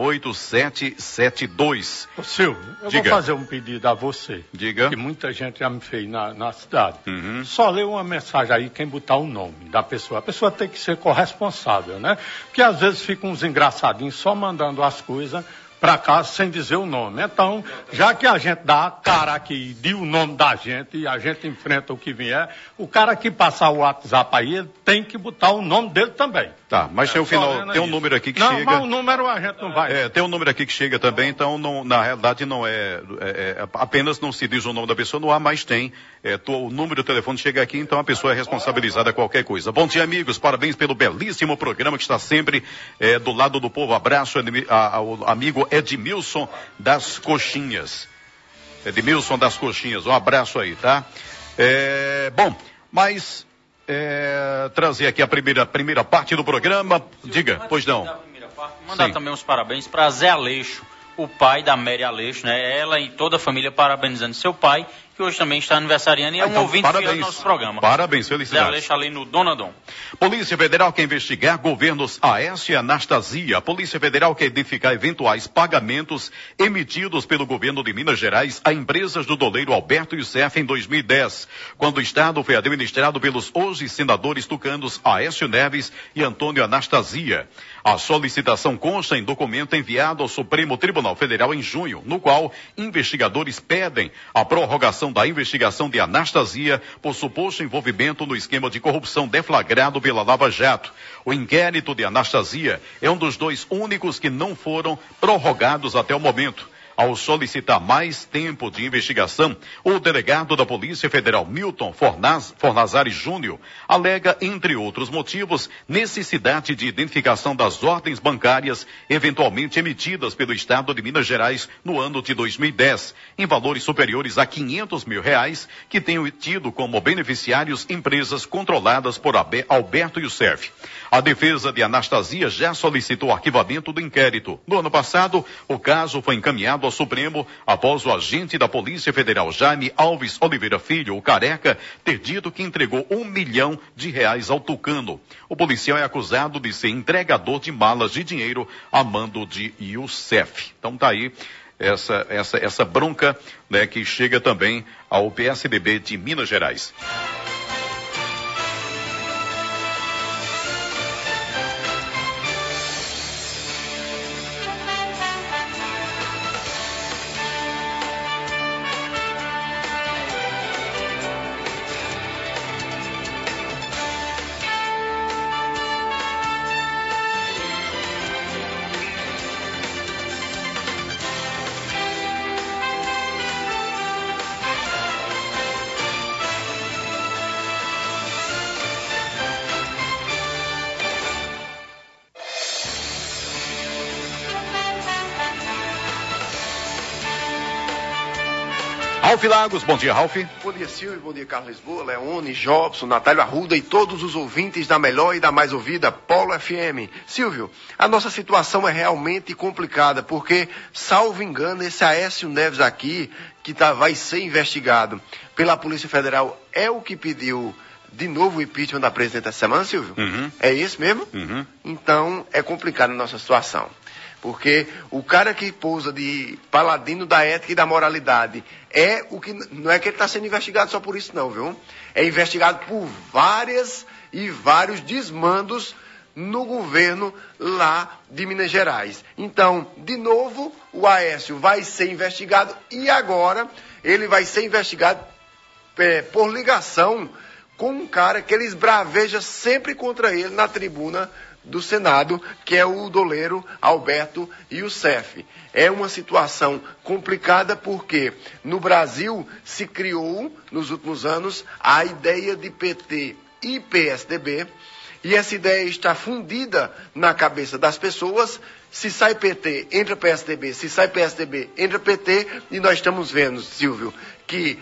8772. Silvio, eu vou fazer um pedido a você. Diga. Que muita gente já me fez na cidade. Uhum. Só lê uma mensagem aí, quem botar o nome da pessoa. A pessoa tem que ser corresponsável, né? Porque às vezes ficam uns engraçadinhos só mandando as coisas para cá sem dizer o nome. Então, já que a gente dá a cara aqui, diz o nome da gente e a gente enfrenta o que vier, o cara que passar o WhatsApp aí, ele tem que botar o nome dele também. Tá, mas tem um número aqui que chega. Não, mas o número a gente não vai. Tem um número aqui que chega também, então na realidade não apenas não se diz o nome da pessoa no ar, mas tem. O número do telefone chega aqui, então a pessoa é responsabilizada a qualquer coisa. Bom dia, amigos, parabéns pelo belíssimo programa que está sempre do lado do povo. Abraço ao amigo Edmilson das Coxinhas. Edmilson das Coxinhas, um abraço aí, tá? Trazer aqui a primeira parte do programa. Diga, pois não. Mandar também uns parabéns para Zé Aleixo, o pai da Mary Aleixo, né? Ela e toda a família parabenizando seu pai, que hoje também está aniversariando e é um ouvinte fiel do nosso programa. Parabéns, felicidades. Zé Aleixo ali no Donadon. Polícia Federal quer investigar governos Aécio e Anastasia. A Polícia Federal quer identificar eventuais pagamentos emitidos pelo governo de Minas Gerais a empresas do doleiro Alberto Youssef em 2010, quando o Estado foi administrado pelos hoje senadores tucanos Aécio Neves e Antônio Anastasia. A solicitação consta em documento enviado ao Supremo Tribunal Federal em junho, no qual investigadores pedem a prorrogação da investigação de Anastasia por suposto envolvimento no esquema de corrupção deflagrado pela Lava Jato. O inquérito de Anastasia é um dos dois únicos que não foram prorrogados até o momento. Ao solicitar mais tempo de investigação, o delegado da Polícia Federal, Milton Fornazari Júnior, alega, entre outros motivos, necessidade de identificação das ordens bancárias eventualmente emitidas pelo Estado de Minas Gerais no ano de 2010, em valores superiores a R$500 mil, que tenham tido como beneficiários empresas controladas por Alberto Youssef. A defesa de Anastasia já solicitou o arquivamento do inquérito. No ano passado, o caso foi encaminhado ao Supremo após o agente da Polícia Federal, Jaime Alves Oliveira Filho, o Careca, ter dito que entregou R$1 milhão ao tucano. O policial é acusado de ser entregador de malas de dinheiro a mando de Youssef. Então tá aí essa bronca, né, que chega também ao PSDB de Minas Gerais. Ralf Lagos, bom dia, Ralf. Bom dia, Silvio, bom dia, Carlos Lisboa, Leone, Jobson, Natália Arruda e todos os ouvintes da melhor e da mais ouvida Polo FM. Silvio, a nossa situação é realmente complicada, porque, salvo engano, esse Aécio Neves aqui, que vai ser investigado pela Polícia Federal, é o que pediu de novo o impeachment da presidenta essa semana, Silvio? É isso mesmo? Então, é complicada a nossa situação. Porque o cara que pousa de paladino da ética e da moralidade não é que ele está sendo investigado só por isso não, viu? É investigado por vários desmandos no governo lá de Minas Gerais. Então, de novo, o Aécio vai ser investigado e agora ele vai ser investigado por ligação com um cara que ele esbraveja sempre contra ele na tribuna do Senado, que é o doleiro Alberto Youssef. É uma situação complicada porque no Brasil se criou, nos últimos anos, a ideia de PT e PSDB, e essa ideia está fundida na cabeça das pessoas. Se sai PT, entra PSDB, se sai PSDB, entra PT, e nós estamos vendo, Silvio, que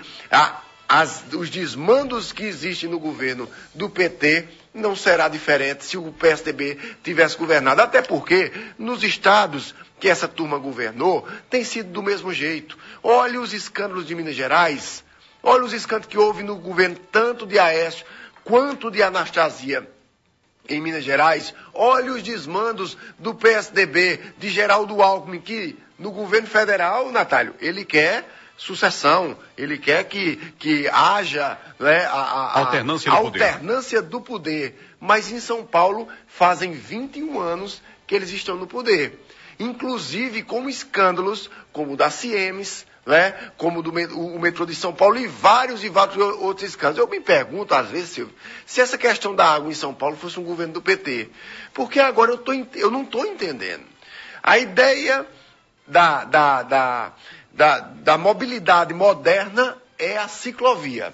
os desmandos que existem no governo do PT não será diferente se o PSDB tivesse governado. Até porque, nos estados que essa turma governou, tem sido do mesmo jeito. Olha os escândalos de Minas Gerais, olha os escândalos que houve no governo tanto de Aécio quanto de Anastasia em Minas Gerais. Olha os desmandos do PSDB, de Geraldo Alckmin, que no governo federal, Natálio, ele quer sucessão, ele quer que haja, né, a alternância do poder. Mas em São Paulo fazem 21 anos que eles estão no poder. Inclusive com escândalos como o da Cimes, né, como o metrô de São Paulo e vários outros escândalos. Eu me pergunto, às vezes, Silvio, se essa questão da água em São Paulo fosse um governo do PT. Porque agora eu não estou entendendo. A ideia da mobilidade moderna é a ciclovia.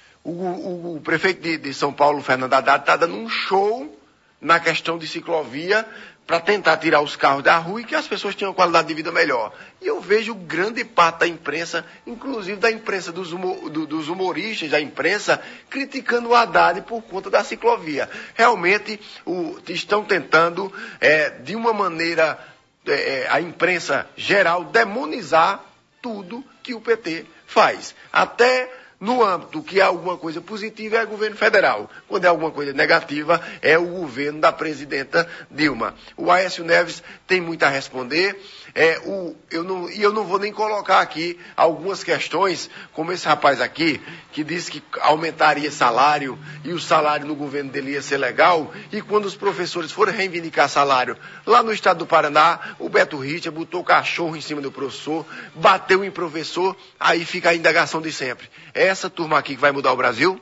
O prefeito de São Paulo, Fernando Haddad, está dando um show na questão de ciclovia para tentar tirar os carros da rua e que as pessoas tenham qualidade de vida melhor. E eu vejo grande parte da imprensa, inclusive da imprensa dos humoristas da imprensa, criticando o Haddad por conta da ciclovia. Realmente estão tentando, de uma maneira, a imprensa geral, demonizar tudo que o PT faz. Até no âmbito que é alguma coisa positiva é o governo federal. Quando é alguma coisa negativa é o governo da presidenta Dilma. O Aécio Neves tem muito a responder. Eu não vou nem colocar aqui algumas questões, como esse rapaz aqui, que disse que aumentaria salário e o salário no governo dele ia ser legal, e quando os professores forem reivindicar salário lá no estado do Paraná, o Beto Richa botou cachorro em cima do professor, bateu em professor, aí fica a indagação de sempre. É essa turma aqui que vai mudar o Brasil?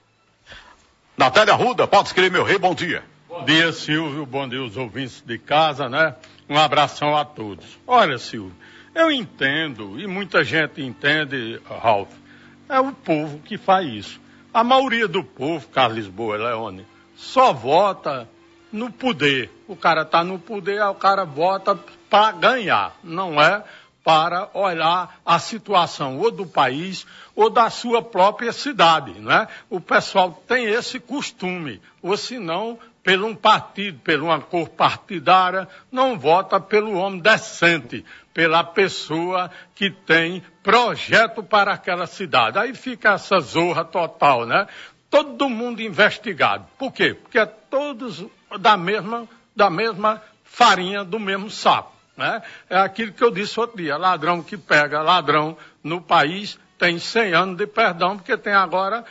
Natália Arruda, pode escrever, meu rei, bom dia. Bom dia, Silvio, bom dia aos ouvintes de casa, né? Um abração a todos. Olha, Silvio, eu entendo, e muita gente entende, Ralf, é o povo que faz isso. A maioria do povo, Carlos Lisboa, Leone, só vota no poder. O cara está no poder, aí o cara vota para ganhar, não é para olhar a situação ou do país ou da sua própria cidade, né? O pessoal tem esse costume, ou se não, pelo um partido, por uma cor partidária, não vota pelo homem decente, pela pessoa que tem projeto para aquela cidade. Aí fica essa zorra total, né? Todo mundo investigado. Por quê? Porque é todos da mesma farinha, do mesmo saco, né? É aquilo que eu disse outro dia, ladrão que pega ladrão no país tem 100 anos de perdão, porque tem agora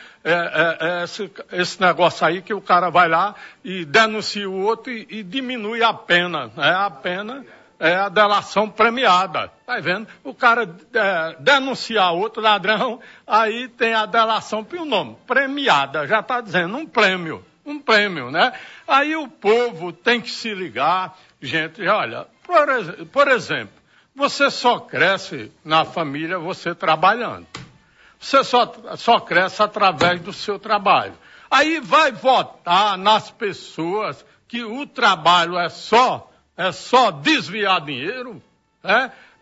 esse negócio aí que o cara vai lá e denuncia o outro e diminui a pena, né? A pena é a delação premiada, tá vendo? O cara denunciar outro ladrão, aí tem a delação pelo nome, premiada, já está dizendo um prêmio, né? Aí o povo tem que se ligar, gente, olha, por exemplo, você só cresce na família você trabalhando. Você só cresce através do seu trabalho. Aí vai votar nas pessoas que o trabalho é só desviar dinheiro, né?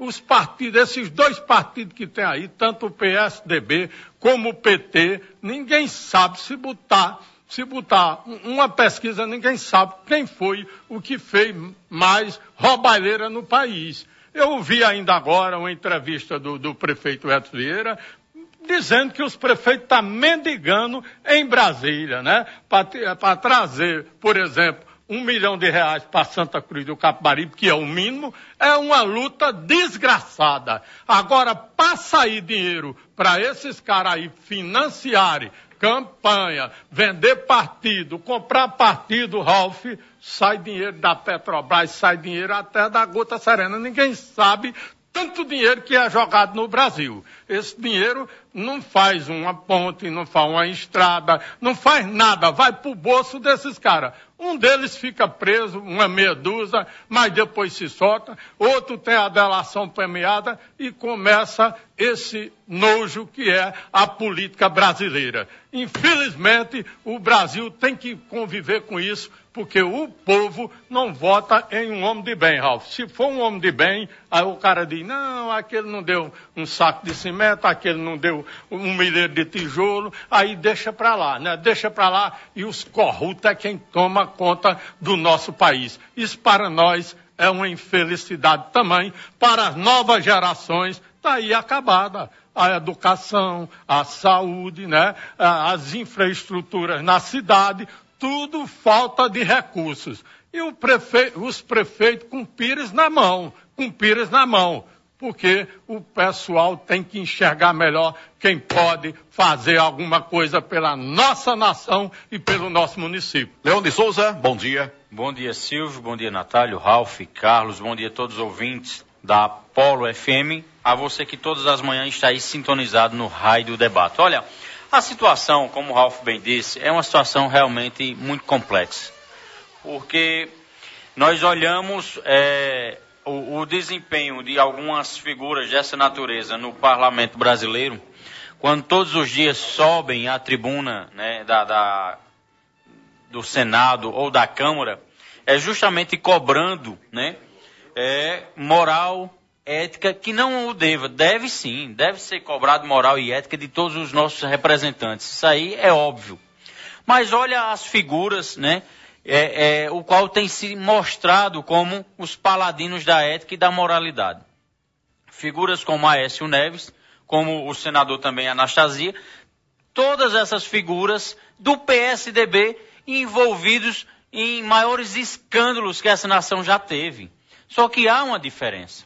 os partidos, esses dois partidos que tem aí, tanto o PSDB como o PT, ninguém sabe se botar uma pesquisa, ninguém sabe quem foi o que fez mais roubalheira no país. Eu vi ainda agora uma entrevista do prefeito Edson Vieira, dizendo que os prefeitos estão mendigando em Brasília, né? Para trazer, por exemplo, R$1 milhão para Santa Cruz do Capibaribe, que é o mínimo, é uma luta desgraçada. Agora, para sair dinheiro para esses caras aí financiarem campanha, vender partido, comprar partido, Ralph, sai dinheiro da Petrobras, sai dinheiro até da Gota Serena. Ninguém sabe tanto dinheiro que é jogado no Brasil. Esse dinheiro não faz uma ponte, não faz uma estrada, não faz nada, vai para o bolso desses caras. Um deles fica preso, uma meia dúzia, mas depois se solta. Outro tem a delação premiada e começa esse nojo que é a política brasileira. Infelizmente, o Brasil tem que conviver com isso, porque o povo não vota em um homem de bem, Ralf. Se for um homem de bem, aí o cara diz, não, aquele não deu um saco de cimento, aquele não deu 1 milheiro de tijolo, aí deixa pra lá, né? Deixa pra lá e os corruptos é quem toma conta do nosso país. Isso para nós é uma infelicidade também, para as novas gerações, está aí acabada. A educação, a saúde, né? As infraestruturas na cidade, tudo falta de recursos. E os prefeitos com pires na mão, porque o pessoal tem que enxergar melhor quem pode fazer alguma coisa pela nossa nação e pelo nosso município. Leão de Souza, bom dia. Bom dia, Silvio, bom dia, Natálio, Ralf, Carlos, bom dia a todos os ouvintes da Polo FM, a você que todas as manhãs está aí sintonizado no raio do debate. Olha, a situação, como o Ralf bem disse, é uma situação realmente muito complexa, porque nós olhamos o desempenho de algumas figuras dessa natureza no parlamento brasileiro, quando todos os dias sobem à tribuna, né, do Senado ou da Câmara, é justamente cobrando, né, moral, ética, que não o deve sim, deve ser cobrado moral e ética de todos os nossos representantes, isso aí é óbvio. Mas olha as figuras, né, o qual tem se mostrado como os paladinos da ética e da moralidade. Figuras como Aécio Neves, como o senador também Anastasia, todas essas figuras do PSDB envolvidos em maiores escândalos que essa nação já teve. Só que há uma diferença.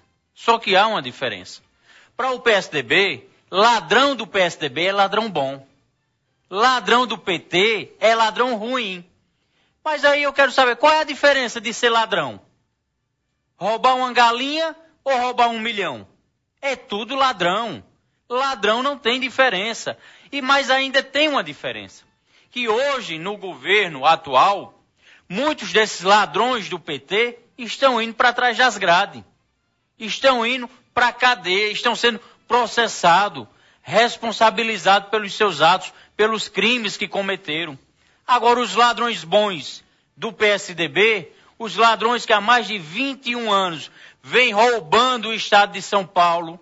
Para o PSDB, ladrão do PSDB é ladrão bom. Ladrão do PT é ladrão ruim. Mas aí eu quero saber, qual é a diferença de ser ladrão? Roubar uma galinha ou roubar 1 milhão? É tudo ladrão. Ladrão não tem diferença. E mais ainda tem uma diferença. Que hoje, no governo atual, muitos desses ladrões do PT estão indo para trás das grades. Estão indo para a cadeia, estão sendo processados, responsabilizados pelos seus atos, pelos crimes que cometeram. Agora, os ladrões bons do PSDB, os ladrões que há mais de 21 anos vêm roubando o Estado de São Paulo,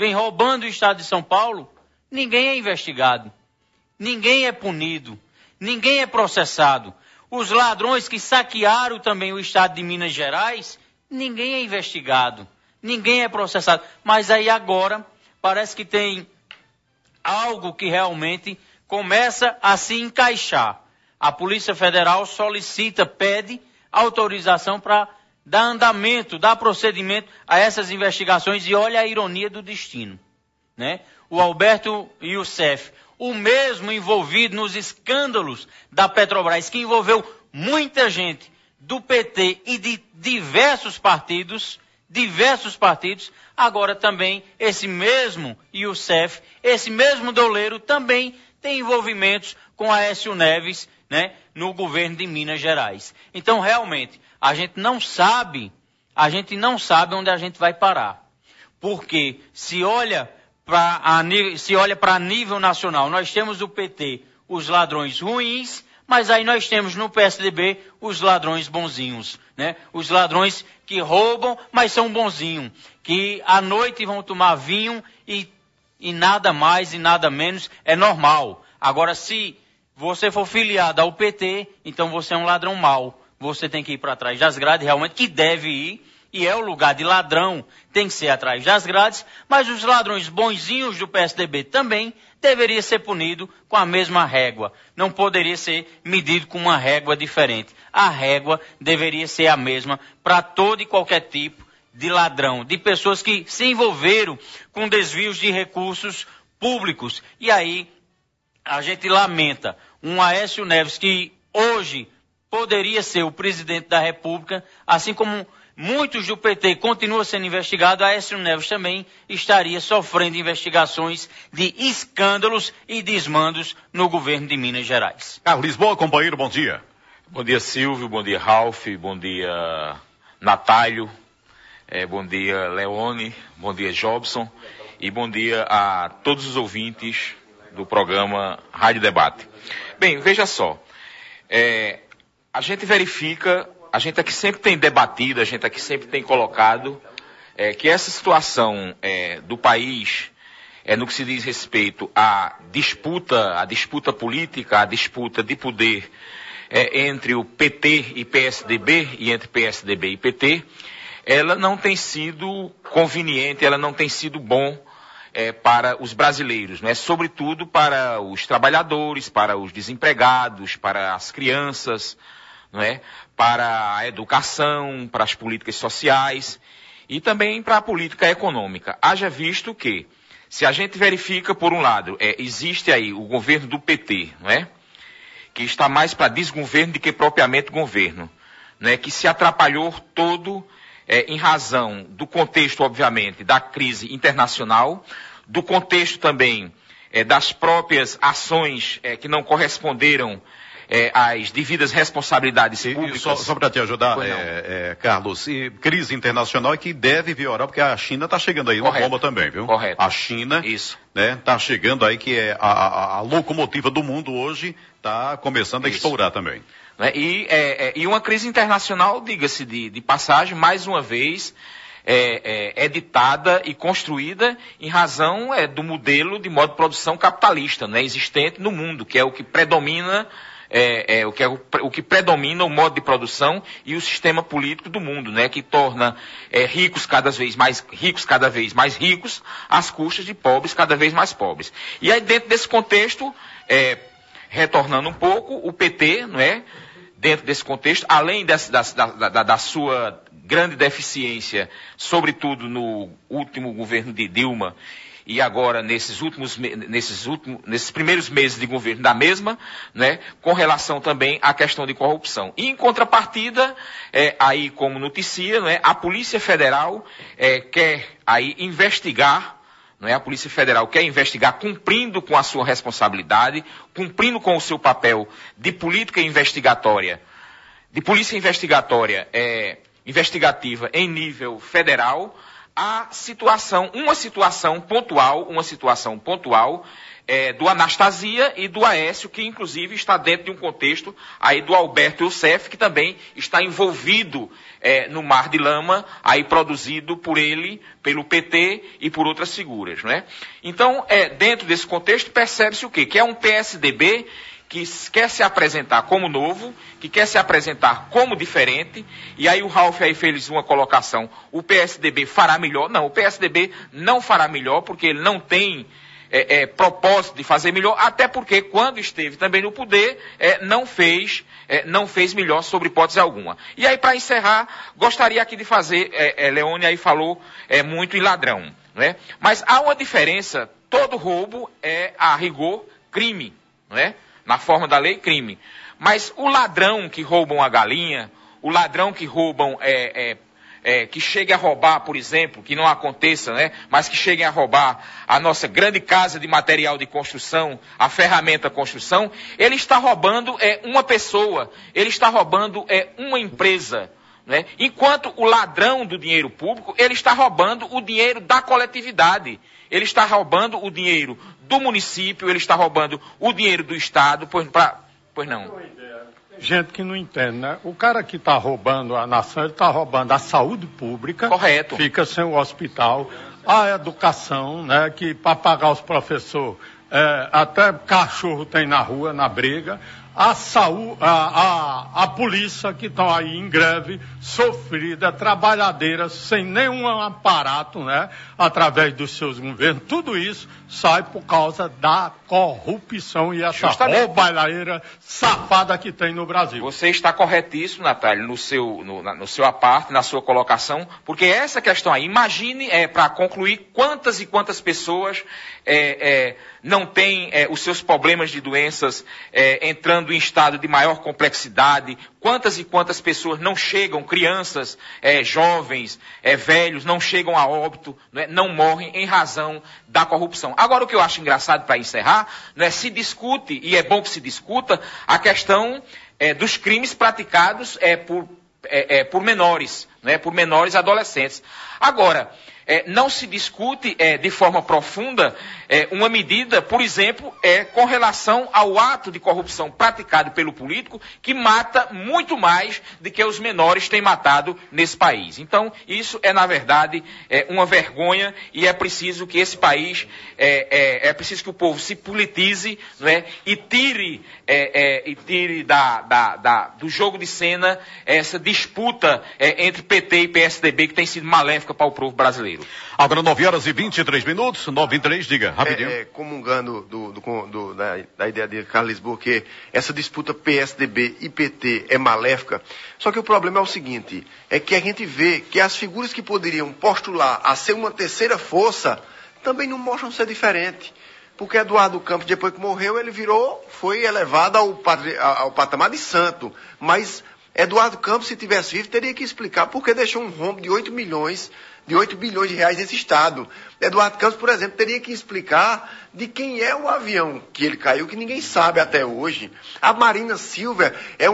ninguém é investigado, ninguém é punido, ninguém é processado. Os ladrões que saquearam também o Estado de Minas Gerais, ninguém é investigado, ninguém é processado. Mas aí agora parece que tem algo que realmente começa a se encaixar. A Polícia Federal pede autorização para dar andamento, dar procedimento a essas investigações. E olha a ironia do destino, né? O Alberto Youssef, o mesmo envolvido nos escândalos da Petrobras, que envolveu muita gente do PT e de diversos partidos, agora também esse mesmo Youssef, esse mesmo doleiro também tem envolvimentos com Aécio Neves, né, no governo de Minas Gerais. Então, realmente, a gente não sabe onde a gente vai parar. Porque se olha para nível nacional, nós temos o PT, os ladrões ruins, mas aí nós temos no PSDB os ladrões bonzinhos, né? Os ladrões que roubam, mas são bonzinhos, que à noite vão tomar vinho e nada mais e nada menos, é normal. Agora, se você for filiado ao PT, então você é um ladrão mau. Você tem que ir para trás das grades, realmente, que deve ir, e é o lugar de ladrão, tem que ser atrás das grades, mas os ladrões bonzinhos do PSDB também deveria ser punido com a mesma régua. Não poderia ser medido com uma régua diferente. A régua deveria ser a mesma para todo e qualquer tipo de ladrão, de pessoas que se envolveram com desvios de recursos públicos. E aí, a gente lamenta um Aécio Neves que hoje poderia ser o presidente da República, assim como muitos do PT continuam sendo investigados, Aécio Neves também estaria sofrendo investigações de escândalos e desmandos no governo de Minas Gerais. Carlos Lisboa, companheiro, bom dia. Bom dia, Silvio, bom dia, Ralf, bom dia, Natálio, bom dia, Leone, bom dia, Jobson, e bom dia a todos os ouvintes do programa Rádio Debate. Bem, veja só, a gente verifica, a gente aqui sempre tem debatido, a gente aqui sempre tem colocado que essa situação do país, no que se diz respeito à disputa política, à disputa de poder entre o PT e PSDB, e entre PSDB e PT, ela não tem sido conveniente, ela não tem sido bom para os brasileiros, né? Sobretudo para os trabalhadores, para os desempregados, para as crianças, não é? Para a educação, para as políticas sociais e também para a política econômica. Haja visto que, se a gente verifica, por um lado, existe aí o governo do PT, não é? Que está mais para desgoverno do que propriamente governo, né? Que se atrapalhou todo em razão do contexto, obviamente, da crise internacional, do contexto também das próprias ações que não corresponderam às devidas responsabilidades públicas. Só para te ajudar, Carlos, e crise internacional é que deve piorar, porque a China está chegando aí, uma bomba também, viu? Correto. A China está chegando aí, que é a locomotiva do mundo hoje, está começando a estourar também. E uma crise internacional, diga-se de passagem, mais uma vez, ditada e construída em razão do modelo de modo de produção capitalista, né, existente no mundo, que é o que predomina, o que predomina o modo de produção e o sistema político do mundo, né, que torna ricos cada vez mais ricos às custas de pobres cada vez mais pobres. E aí, dentro desse contexto, retornando um pouco, o PT, não é? Dentro desse contexto, além da sua grande deficiência, sobretudo no último governo de Dilma, e agora nesses primeiros meses de governo da mesma, né, com relação também à questão de corrupção. E em contrapartida, aí como noticia, né, a Polícia Federal quer aí investigar, não é? A Polícia Federal quer investigar cumprindo com a sua responsabilidade, cumprindo com o seu papel de política investigatória, de polícia investigatória investigativa em nível federal, uma situação pontual do Anastasia e do Aécio, que inclusive está dentro de um contexto aí do Alberto Youssef, que também está envolvido no Mar de Lama, aí produzido por ele, pelo PT e por outras figuras, não é? Então, dentro desse contexto, percebe-se o quê? Que é um PSDB que quer se apresentar como novo, que quer se apresentar como diferente, e aí o Ralf aí fez uma colocação, o PSDB fará melhor. Não, o PSDB não fará melhor, porque ele não tem propósito de fazer melhor, até porque quando esteve também no poder, não fez melhor sobre hipótese alguma. E aí, para encerrar, gostaria aqui de fazer, Leone aí falou muito em ladrão, não é? Mas há uma diferença, todo roubo é, a rigor, crime, não é? Na forma da lei, crime. Mas o ladrão que rouba uma galinha, o ladrão que roubam, que chegue a roubar, por exemplo, que não aconteça, né? Mas que cheguem a roubar a nossa grande casa de material de construção, a ferramenta construção, ele está roubando uma pessoa, ele está roubando uma empresa, né? Enquanto o ladrão do dinheiro público, ele está roubando o dinheiro da coletividade. Ele está roubando o dinheiro do município, ele está roubando o dinheiro do Estado, pois não. gente que não entende, né? O cara que está roubando a nação, ele está roubando a saúde pública. Correto. Fica sem o hospital, a educação, né? Que para pagar os professores, até cachorro tem na rua, na briga. A saúde, a polícia que estão aí em greve, sofrida, trabalhadeira, sem nenhum aparato, né? Através dos seus governos. Tudo isso sai por causa da corrupção e essa roubalheira safada que tem no Brasil. Você está corretíssimo, Natália, no seu aparte, na sua colocação, porque essa questão aí, imagine, para concluir, quantas e quantas pessoas não têm os seus problemas de doenças entrando em estado de maior complexidade, quantas e quantas pessoas não chegam, crianças, jovens, velhos, não chegam a óbito, não morrem em razão da corrupção. Agora, o que eu acho engraçado para encerrar, se discute, e é bom que se discuta, a questão dos crimes praticados por menores, por menores adolescentes. Agora, não se discute de forma profunda uma medida, por exemplo, com relação ao ato de corrupção praticado pelo político, que mata muito mais do que os menores têm matado nesse país. Então, isso na verdade, uma vergonha, e é preciso que esse país, é preciso que o povo se politize, e tire do jogo de cena essa disputa entre PT e PSDB, que tem sido maléfica para o povo brasileiro. Agora 9h23, 9h23, diga, rapidinho. Comungando da ideia de Carlos Lisboa, que essa disputa PSDB e PT é maléfica, só que o problema é o seguinte, é que a gente vê que as figuras que poderiam postular a ser uma terceira força, também não mostram ser diferente. Porque Eduardo Campos, depois que morreu, ele foi elevado ao patamar de santo, mas Eduardo Campos, se tivesse vivo, teria que explicar porque deixou um rombo de 8 bilhões de reais nesse estado. Eduardo Campos, por exemplo, teria que explicar de quem é o avião que ele caiu, que ninguém sabe até hoje. A Marina Silva é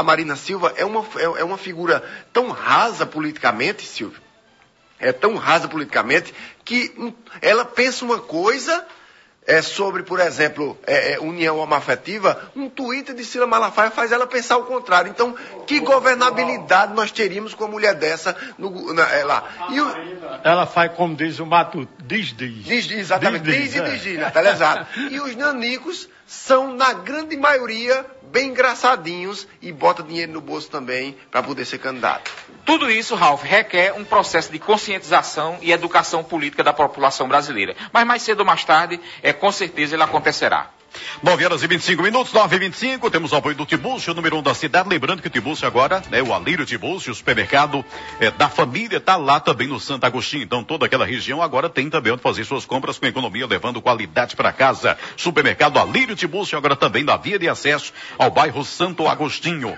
uma figura tão rasa politicamente, Silvio, tão rasa politicamente, que ela pensa uma coisa sobre, por exemplo, união homoafetiva, um Twitter de Cila Malafaia faz ela pensar o contrário. Então, que governabilidade nós teríamos com uma mulher dessa lá? Ela faz como diz o Matuto, diz. Exatamente, diz, Natália, exato. E os nanicos são, na grande maioria, bem engraçadinhos e botam dinheiro no bolso também para poder ser candidato. Tudo isso, Ralf, requer um processo de conscientização e educação política da população brasileira. Mas mais cedo ou mais tarde, com certeza ele acontecerá. 9h25, 9h25, temos o apoio do Tiburcio, número 1 da cidade. Lembrando que o Tiburcio agora, o Alírio Tiburcio, o supermercado da família, está lá também no Santo Agostinho. Então, toda aquela região agora tem também onde fazer suas compras com economia, levando qualidade para casa. Supermercado Alírio Tiburcio, agora também na via de acesso ao bairro Santo Agostinho.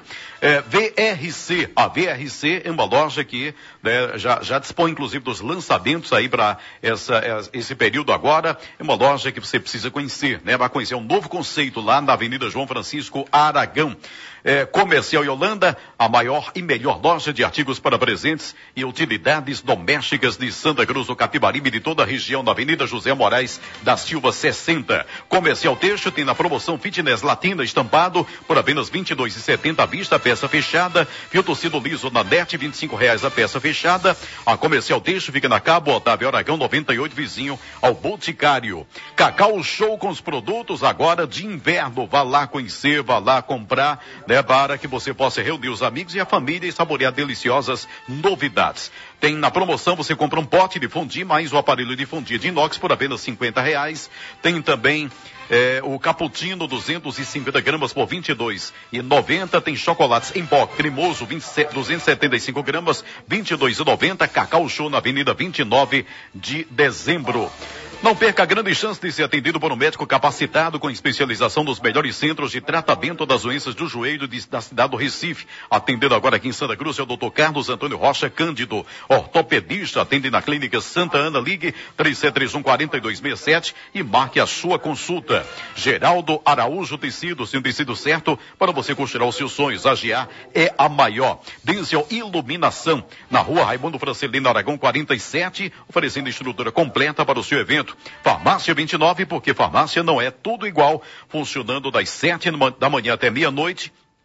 VRC, a VRC é uma loja que já dispõe inclusive dos lançamentos aí para esse período agora. É uma loja que você precisa conhecer, vai conhecer um novo conceito lá na Avenida João Francisco Aragão. Comercial Yolanda, a maior e melhor loja de artigos para presentes e utilidades domésticas de Santa Cruz do Capibaribe e de toda a região, na Avenida José Moraes da Silva 60. Comercial Teixo tem na promoção Fitness Latina estampado por apenas R$ 22,70 à vista, a peça fechada. Fio tecido liso na net, R$ 25,00 a peça fechada. A Comercial Teixo fica na Cabo Otávio Aragão 98, vizinho ao Boticário. Cacau Show com os produtos agora de inverno. Vá lá conhecer, vá lá comprar, para que você possa reunir os amigos e a família e saborear deliciosas novidades. Tem na promoção, você compra um pote de fondue mais o aparelho de fondue de inox por apenas R$ 50,00. Tem também o cappuccino 250 gramas por R$ 22,90. Tem chocolates em pó cremoso 275 gramas, R$ 22,90. Cacau Show na Avenida 29 de Dezembro. Não perca a grande chance de ser atendido por um médico capacitado com especialização nos melhores centros de tratamento das doenças do joelho da cidade do Recife. Atendendo agora aqui em Santa Cruz é o Dr. Carlos Antônio Rocha Cândido, ortopedista, atende na Clínica Santa Ana. Ligue 3731-4267 e marque a sua consulta. Geraldo Araújo Tecidos, tem um tecido certo para você construir os seus sonhos. A GA é a maior. Denzel Iluminação, na Rua Raimundo Francelino Aragão 47, oferecendo estrutura completa para o seu evento. Farmácia 29, porque farmácia não é tudo igual, funcionando das 7 da manhã até meia-noite.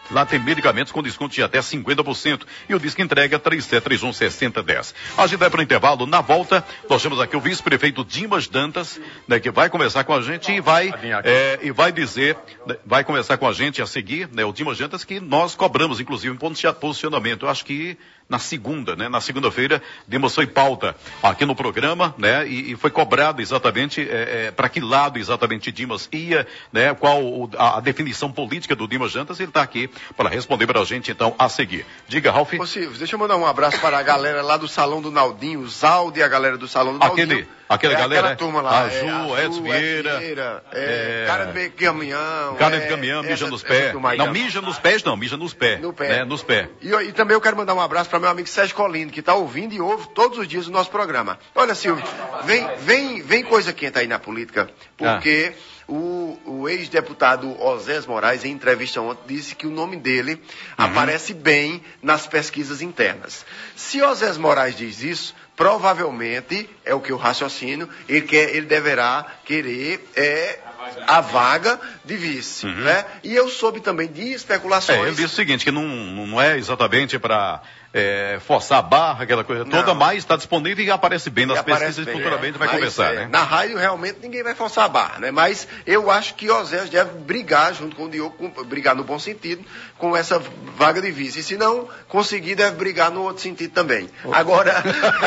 Lá tem medicamentos com desconto de até 50%. E o Disque Entrega 3731-6010. A gente vai para o intervalo. Na volta, nós temos aqui o vice-prefeito Dimas Dantas, né, que vai conversar com a gente e vai dizer, vai conversar com a gente a seguir, né, o Dimas Dantas, que nós cobramos, inclusive, um posicionamento. Eu acho que na segunda, né? Na segunda-feira, Dimas foi pauta aqui no programa, né? E foi cobrado exatamente para que lado exatamente Dimas ia, né? Qual a definição política do Dimas Dantas. Ele está aqui para responder para a gente, então, a seguir. Diga, Ralf. Ô, Silvio, deixa eu mandar um abraço para a galera lá do Salão do Naldinho, o Zaldo e a galera do Salão do Naldinho. Aquela galera, turma lá. Azul, Edson Vieira. Cara de caminhão. Cara de caminhão, mija nos pés. Não, mija nos pés não, mija nos pés. No pé. Né, nos pés. E também eu quero mandar um abraço para meu amigo Sérgio Colino, que está ouvindo e ouve todos os dias o nosso programa. Olha, Silvio, vem coisa quente aí na política, porque o ex-deputado Osés Moraes, em entrevista ontem, disse que o nome dele aparece bem nas pesquisas internas. Se Osés Moraes diz isso, provavelmente, é o que eu raciocino, ele deverá querer a vaga de vice, né? E eu soube também de especulações. Ele disse o seguinte, que não é exatamente para forçar a barra, aquela coisa toda, mas está disponível e aparece bem nas pesquisas e futuramente vai conversar, né? Na rádio realmente ninguém vai forçar a barra, né? Mas eu acho que Osés deve brigar junto com o Diogo, brigar no bom sentido, com essa vaga de vice. E se não conseguir, deve brigar no outro sentido também. Agora,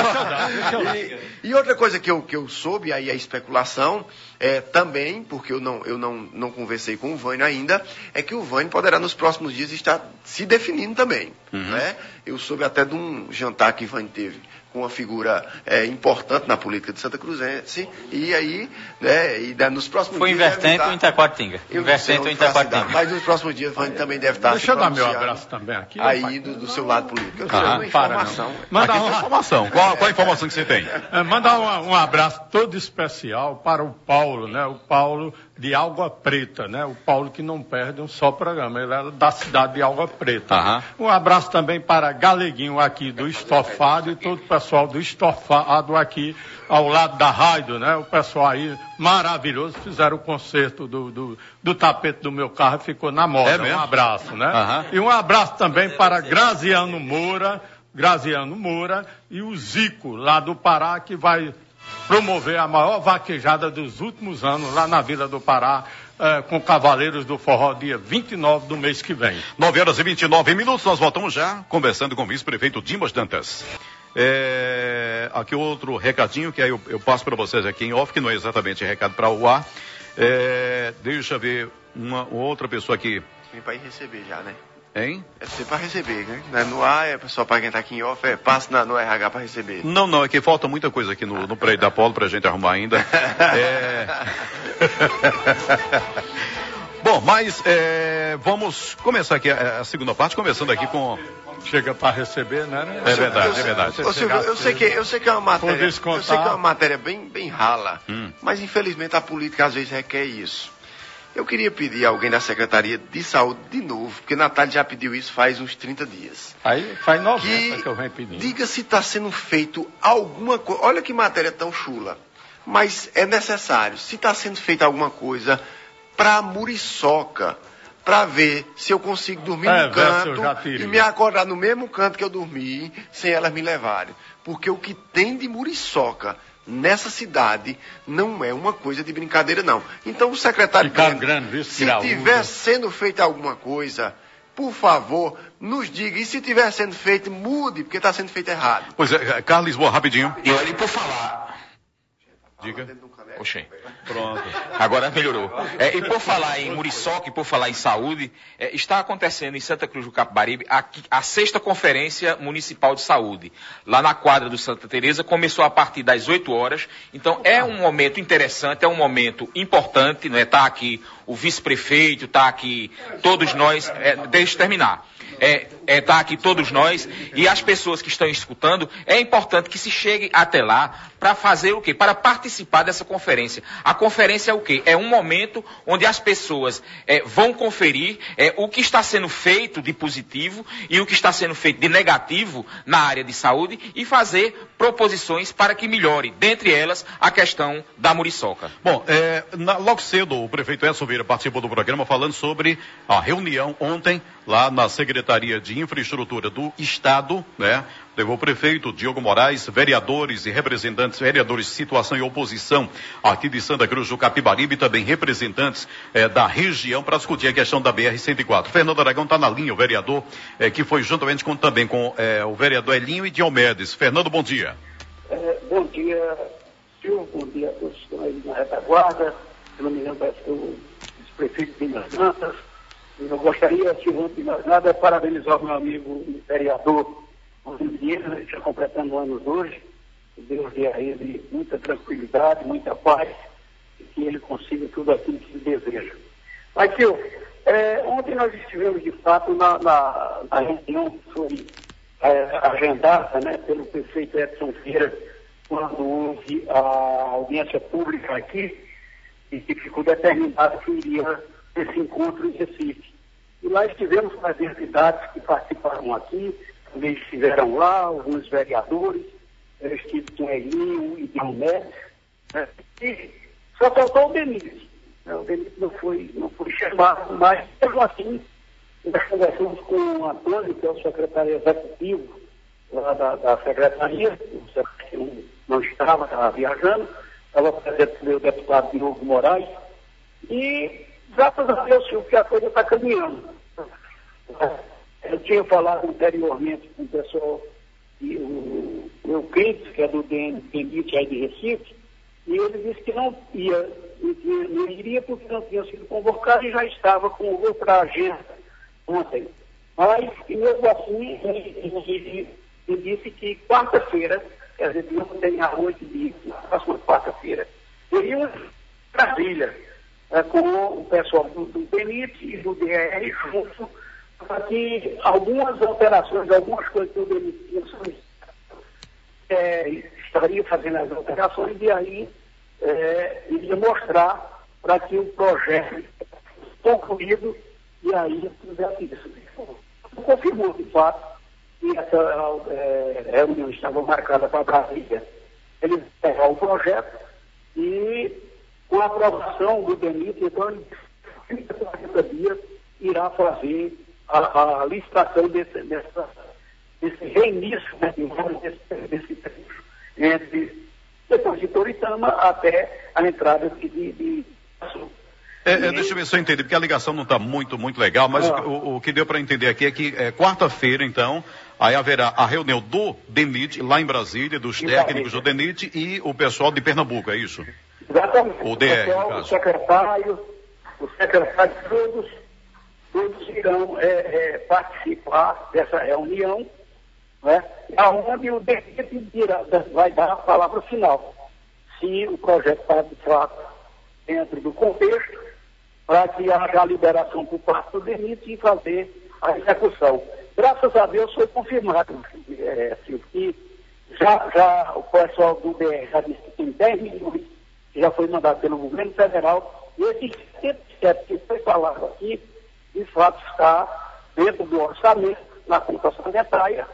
e outra coisa que eu soube, aí a especulação, também, porque eu não conversei com o Vânio ainda, é que o Vânio poderá nos próximos dias estar se definindo também, né? Eu soube até de um jantar que o Vânio teve com uma figura importante na política de Santa Cruzense, e aí, né, nos próximos dias... Foi Invertente ou Itaquatinga? Invertente ou Itaquatinga. Mas nos próximos dias o Vânio também deve estar... Deixa eu dar meu abraço também aqui. Aí do seu lado político. Eu sei uma informação. Manda uma informação. Qual a informação que você tem? Mandar um abraço todo especial para o Paulo, né? O Paulo de Água Preta, né? O Paulo que não perde um só programa. Ele era da cidade de Água Preta. Um abraço também para Galeguinho aqui do Estofado e todo o pessoal do Estofado aqui ao lado da rádio, né? O pessoal aí maravilhoso, fizeram o concerto do tapete do meu carro, ficou na moda. Um abraço, né? E um abraço também para Graziano Moura e o Zico, lá do Pará, que vai promover a maior vaquejada dos últimos anos lá na Vila do Pará, com Cavaleiros do Forró, dia 29 do mês que vem. 9h29, nós voltamos já, conversando com o vice-prefeito Dimas Dantas. Aqui outro recadinho, que aí eu passo para vocês aqui em off, que não é exatamente recado para o ar. Deixa eu ver uma outra pessoa aqui. Vem para ir receber já, né? Hein? É ser para receber, né? No ar, pessoal, para quem tá aqui em off, passa no RH para receber. Não, é que falta muita coisa aqui no prédio da Polo pra gente arrumar ainda. Bom, mas vamos começar aqui a segunda parte, começando aqui com... Chega para receber, né? É verdade. Eu sei que é uma matéria, bem rala, mas infelizmente a política às vezes requer isso. Eu queria pedir a alguém da Secretaria de Saúde de novo, porque Natália já pediu isso faz uns 30 dias. Aí faz 90 que eu venho pedindo. Diga se está sendo feito alguma coisa. Olha que matéria tão chula. Mas é necessário. Se está sendo feita alguma coisa para Muriçoca, para ver se eu consigo dormir no canto e me acordar no mesmo canto que eu dormi, sem elas me levarem. Porque o que tem de Muriçoca nessa cidade não é uma coisa de brincadeira, não. Então o secretário, se tiver sendo feita alguma coisa, por favor, nos diga. E se tiver sendo feito, mude, porque está sendo feito errado. Pois é, Carlos Lisboa, rapidinho. E olha, por falar... Diga. Oxê. Pronto. Agora melhorou. E por falar em Muriçoca e por falar em saúde, está acontecendo em Santa Cruz do Capibaribe a 6ª Conferência Municipal de Saúde. Lá na quadra do Santa Teresa, começou a partir das 8 horas. Então é um momento interessante, é um momento importante, né? Tá aqui o vice-prefeito, tá aqui todos nós, deixa eu terminar. Tá aqui todos nós e as pessoas que estão escutando, é importante que se chegue até lá para fazer o quê? Para participar participar dessa conferência. A conferência é o quê? É um momento onde as pessoas vão conferir o que está sendo feito de positivo e o que está sendo feito de negativo na área de saúde e fazer proposições para que melhore, dentre elas, a questão da muriçoca. Bom, logo cedo o prefeito Edson Vieira participou do programa falando sobre a reunião ontem lá na Secretaria de Infraestrutura do Estado, né? Levou o prefeito Diogo Moraes, vereadores e representantes, vereadores de situação e oposição aqui de Santa Cruz do Capibaribe e também representantes da região para discutir a questão da BR-104. Fernando Aragão está na linha, o vereador, que foi juntamente também com o vereador Elinho e Diomedes. Fernando, bom dia. Bom dia, Silvio, bom dia a todos que estão aí na retaguarda, se não me engano, parece que o prefeito de Minas Santas. Eu gostaria, antes de mais nada, parabenizar o meu amigo vereador Vieira, está completando anos hoje. Deus dê a ele muita tranquilidade, muita paz, e que ele consiga tudo aquilo que ele deseja. Mas, Silvio, ontem nós estivemos, de fato, na reunião que foi agendada, né, pelo prefeito Edson Vieira, quando houve a audiência pública aqui, e que ficou determinado que iria esse encontro em Recife. E lá estivemos com as entidades que participaram aqui, também estiveram lá, alguns vereadores, eu estive com Elinho e Diomedes, né? E só faltou o Denise. Né? O Denise não foi chamado, mas mesmo assim, nós conversamos com o Antônio, que é o secretário executivo lá da secretaria, o secretário não estava viajando, estava presente com o meu deputado Diogo Moraes, e graças a Deus, Silvio, que a coisa está caminhando. Eu tinha falado anteriormente com o pessoal, o Euclides, que é do DNIT aí de Recife, e ele disse que não iria porque não tinha sido convocado e já estava com outra agenda ontem. Mas, mesmo assim, ele disse que quarta-feira, quer dizer, não tem a 8 dias, na próxima quarta-feira, iria Brasília, com o pessoal do DENIT e do DR junto, para que algumas alterações, algumas coisas que o DENIT estaria fazendo as alterações e aí iria mostrar para que o projeto fosse concluído e aí fizesse isso. Confirmou, de fato, que essa reunião estava marcada para Brasília. Ele pegar o projeto e, com a aprovação do DENIT, então ele, em 30 dias, irá fazer a licitação desse reinício, né, desse trecho, depois de Toritama até a entrada de deixa eu ver se eu entendi, porque a ligação não está muito legal, mas o que deu para entender aqui é que quarta-feira, então, aí haverá a reunião do DENIT lá em Brasília, dos técnicos do DENIT e o pessoal de Pernambuco, é isso? Exatamente. O DR, no caso. O secretário, todos irão participar dessa reunião, né, onde o DENIT vai dar a palavra final, se o projeto está, de fato, dentro do contexto, para que haja a liberação por parte do DENIT e fazer a execução. Graças a Deus foi confirmado, que já o pessoal do DR já disse que tem 10 milhões que já foi mandado pelo governo federal, e esse 77 que foi falado aqui, de fato está dentro do orçamento, na conta sanitária,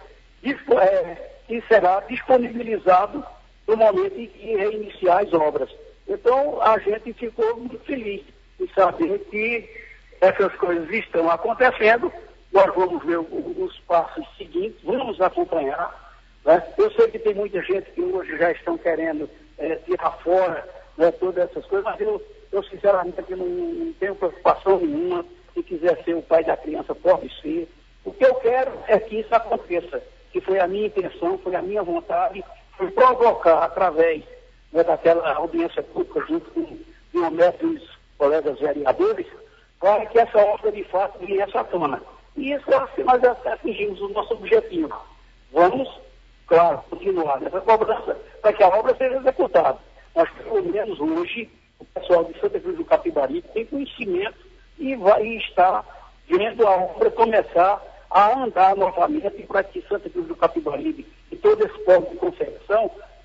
e será disponibilizado no momento em que reiniciar as obras. Então, a gente ficou muito feliz em saber que essas coisas estão acontecendo. Nós vamos ver os passos seguintes, vamos acompanhar. Né? Eu sei que tem muita gente que hoje já estão querendo tirar fora, né, todas essas coisas, mas eu sinceramente não tenho preocupação nenhuma. Se quiser ser o pai da criança, pode ser. O que eu quero é que isso aconteça, que foi a minha intenção, foi a minha vontade, foi provocar através, né, daquela audiência pública junto com os colegas vereadores, para que essa obra de fato viesse à tona. E isso nós atingimos o nosso objetivo. Vamos, claro, continuar nessa cobrança para que a obra seja executada. Mas, pelo menos hoje, o pessoal de Santa Cruz do Capibaribe tem conhecimento e está vendo a obra começar a andar novamente para que Santa Cruz do Capibaribe e todo esse povo de Conceição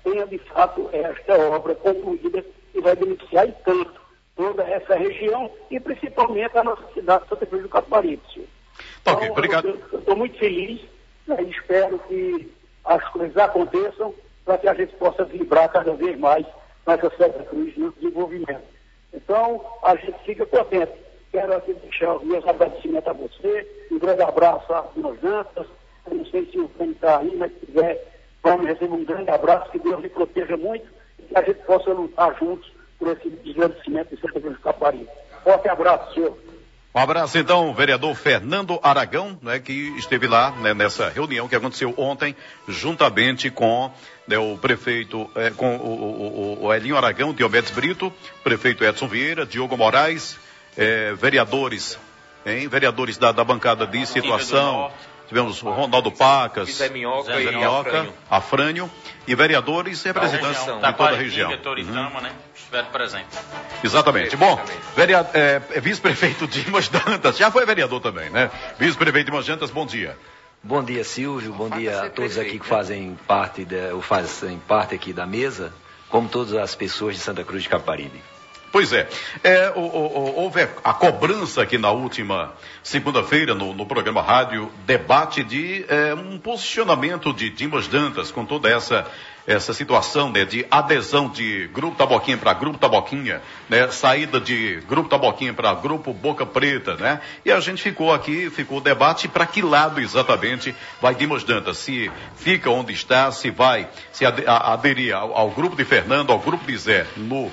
tenha, de fato, esta obra concluída e vai beneficiar e tanto toda essa região e principalmente a nossa cidade de Santa Cruz do Capibaribe. Ok, então, obrigado. Eu estou muito feliz, né, e espero que as coisas aconteçam para que a gente possa vibrar cada vez mais nessa Santa Cruz no desenvolvimento. Então, a gente fica contente. Quero aqui deixar os meus agradecimentos a você, um grande abraço a Dimas Dantas. Eu não sei se o Fênix está aí, mas se tiver, vamos receber um grande abraço, que Deus lhe proteja muito e que a gente possa lutar juntos por esse desgrandecimento de Santa Cruz do Capibaribe. Forte abraço, senhor. Um abraço, então, vereador Fernando Aragão, né, que esteve lá, né, nessa reunião que aconteceu ontem, juntamente com, né, o prefeito, com o Elinho Aragão, Diomedes Brito, prefeito Edson Vieira, Diogo Moraes, vereadores da bancada de situação. Tivemos o Ronaldo Pacas, Zé Minhoca e Afrânio, e vereadores representantes de toda a região. Né? Estiveram presentes. Exatamente. Bom, vice-prefeito Dimas Dantas, já foi vereador também, né? Vice-prefeito Dimas Dantas, bom dia. Bom dia, Silvio, bom dia a todos aqui que fazem parte aqui da mesa, como todas as pessoas de Santa Cruz de Capibaribe. Pois é, houve a cobrança aqui na última segunda-feira no programa Rádio Debate de um posicionamento de Dimas Dantas com toda essa situação, né, de adesão de Grupo Taboquinha para Grupo Taboquinha, né, saída de Grupo Taboquinha para Grupo Boca Preta, né, e a gente ficou o debate para que lado exatamente vai Dimas Dantas, se fica onde está, se vai se aderir ao grupo de Fernando, ao grupo de Zé,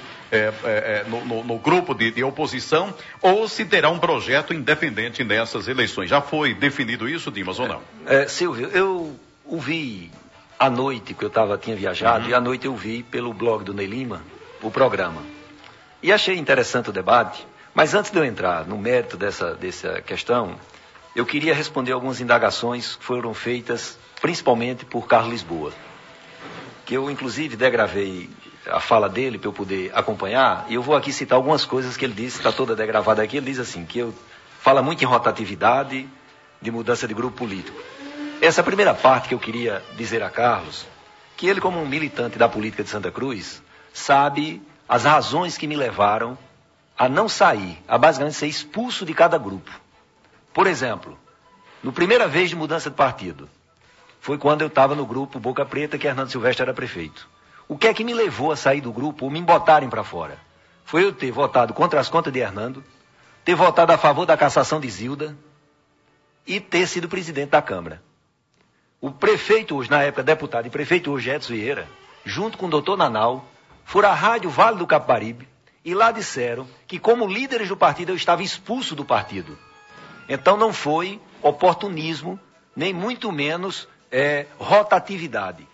no grupo de oposição, ou se terá um projeto independente nessas eleições. Já foi definido isso, Dimas, ou não? Silvio, eu ouvi à noite, que eu tinha viajado, e à noite eu vi pelo blog do Ney Lima o programa. E achei interessante o debate, mas antes de eu entrar no mérito dessa questão, eu queria responder algumas indagações que foram feitas principalmente por Carlos Lisboa, que eu inclusive degravei a fala dele para eu poder acompanhar, e eu vou aqui citar algumas coisas que ele disse, está toda degravada aqui. Ele diz assim, que fala muito em rotatividade, de mudança de grupo político. Essa é a primeira parte que eu queria dizer a Carlos, que ele, como um militante da política de Santa Cruz, sabe as razões que me levaram a não sair, a basicamente ser expulso de cada grupo. Por exemplo, no primeira vez de mudança de partido, foi quando eu estava no grupo Boca Preta, que Hernando Silvestre era prefeito. O que é que me levou a sair do grupo ou me botarem para fora? Foi eu ter votado contra as contas de Hernando, ter votado a favor da cassação de Zilda e ter sido presidente da Câmara. O prefeito hoje, na época deputado e prefeito hoje, Edson Vieira, junto com o doutor Nanau, foram à Rádio Vale do Capibaribe e lá disseram que, como líderes do partido, eu estava expulso do partido. Então não foi oportunismo, nem muito menos rotatividade.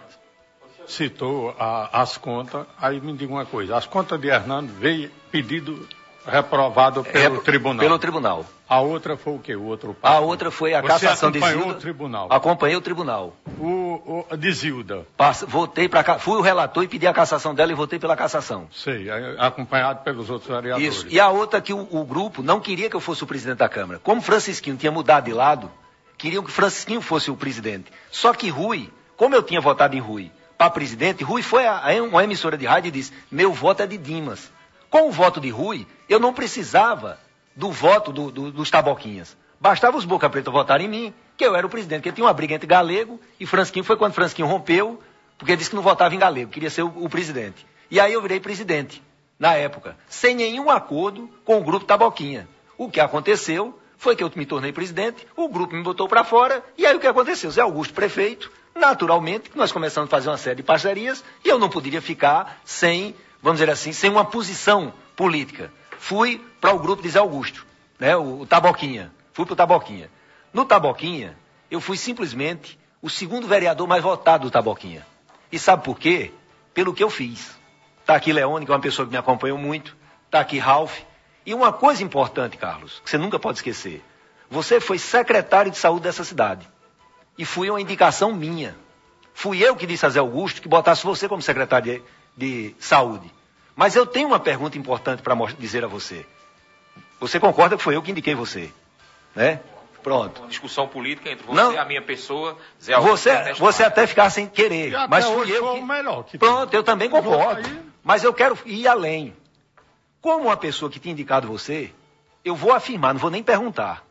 Citou as contas, aí me diga uma coisa, as contas de Hernando veio pedido reprovado pelo tribunal. Pelo tribunal. A outra foi o quê? O outro passo? A outra foi a cassação de Zilda. Você acompanhou o tribunal? Acompanhei o tribunal. De Zilda? Voltei para cá, fui o relator e pedi a cassação dela e votei pela cassação. Sei, acompanhado pelos outros vereadores. Isso, e a outra que o grupo não queria que eu fosse o presidente da Câmara. Como Francisquinho tinha mudado de lado, queriam que Francisquinho fosse o presidente. Só que Rui, como eu tinha votado em Rui para presidente, Rui foi a uma emissora de rádio e disse, meu voto é de Dimas. Com o voto de Rui, eu não precisava do voto dos taboquinhas. Bastava os Boca Preta votarem em mim, que eu era o presidente, porque tinha uma briga entre Galego e Francisquinho. Foi quando Francisquinho rompeu, porque disse que não votava em Galego, queria ser o presidente. E aí eu virei presidente, na época, sem nenhum acordo com o grupo Taboquinha. O que aconteceu foi que eu me tornei presidente, o grupo me botou para fora, e aí o que aconteceu? Zé Augusto, prefeito, naturalmente, nós começamos a fazer uma série de parcerias, e eu não poderia ficar sem, vamos dizer assim, sem uma posição política. Fui para o grupo de Zé Augusto, né, o Taboquinha. Fui para o Taboquinha. No Taboquinha, eu fui simplesmente o segundo vereador mais votado do Taboquinha. E sabe por quê? Pelo que eu fiz. Está aqui Leone, que é uma pessoa que me acompanhou muito. Está aqui Ralph. E uma coisa importante, Carlos, que você nunca pode esquecer. Você foi secretário de saúde dessa cidade. E foi uma indicação minha. Fui eu que disse a Zé Augusto que botasse você como secretário de saúde. Mas eu tenho uma pergunta importante para dizer a você. Você concorda que foi eu que indiquei você, né? Pronto. Discussão política entre você, Não. a minha pessoa, Zé Augusto. Você até ficar sem querer. E até Mas fui hoje eu foi que... o melhor que Pronto, tem. eu também concordo. Aí- Mas eu quero ir além. Como uma pessoa que tinha indicado você, eu vou afirmar, não vou nem perguntar.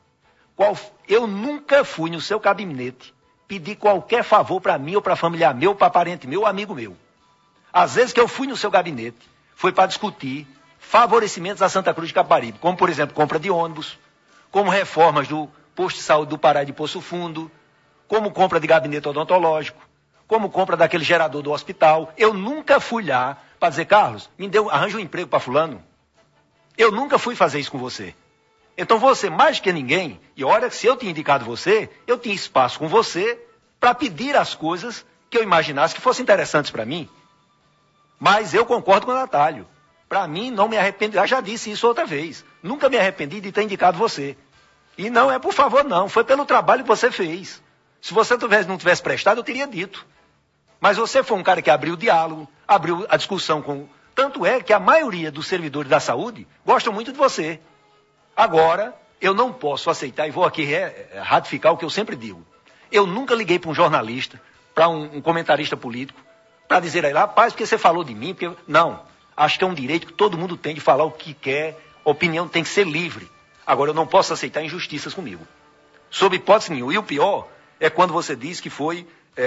Eu nunca fui no seu gabinete pedir qualquer favor para mim ou para familiar meu, para parente meu, amigo meu. Às vezes que eu fui no seu gabinete, foi para discutir favorecimentos a Santa Cruz de Capibaribe, como, por exemplo, compra de ônibus, como reformas do posto de saúde do Pará e de Poço Fundo, como compra de gabinete odontológico, como compra daquele gerador do hospital. Eu nunca fui lá para dizer, Carlos, arranja um emprego para fulano. Eu nunca fui fazer isso com você. Então você, mais que ninguém, e olha que se eu tinha indicado você, eu tinha espaço com você para pedir as coisas que eu imaginasse que fossem interessantes para mim. Mas eu concordo com o Natálio. Para mim, não me arrependo. Eu já disse isso outra vez. Nunca me arrependi de ter indicado você. E não é por favor, não. Foi pelo trabalho que você fez. Se você não tivesse prestado, eu teria dito. Mas você foi um cara que abriu o diálogo, abriu a discussão com... Tanto é que a maioria dos servidores da saúde gostam muito de você. Agora, eu não posso aceitar, e vou aqui ratificar o que eu sempre digo. Eu nunca liguei para um jornalista, para um comentarista político, para dizer aí, rapaz, porque você falou de mim? Porque... Não. Acho que é um direito que todo mundo tem de falar o que quer, a opinião tem que ser livre. Agora, eu não posso aceitar injustiças comigo. Sob hipótese nenhuma. E o pior é quando você diz que foi...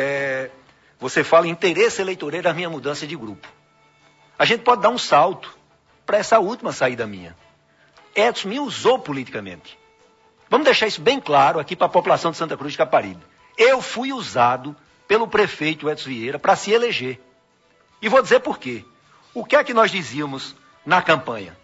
você fala interesse eleitoreiro da minha mudança de grupo. A gente pode dar um salto para essa última saída minha. Edson me usou politicamente. Vamos deixar isso bem claro aqui para a população de Santa Cruz de Capibaribe. Eu fui usado pelo prefeito Edson Vieira para se eleger. E vou dizer por quê. O que é que nós dizíamos na campanha?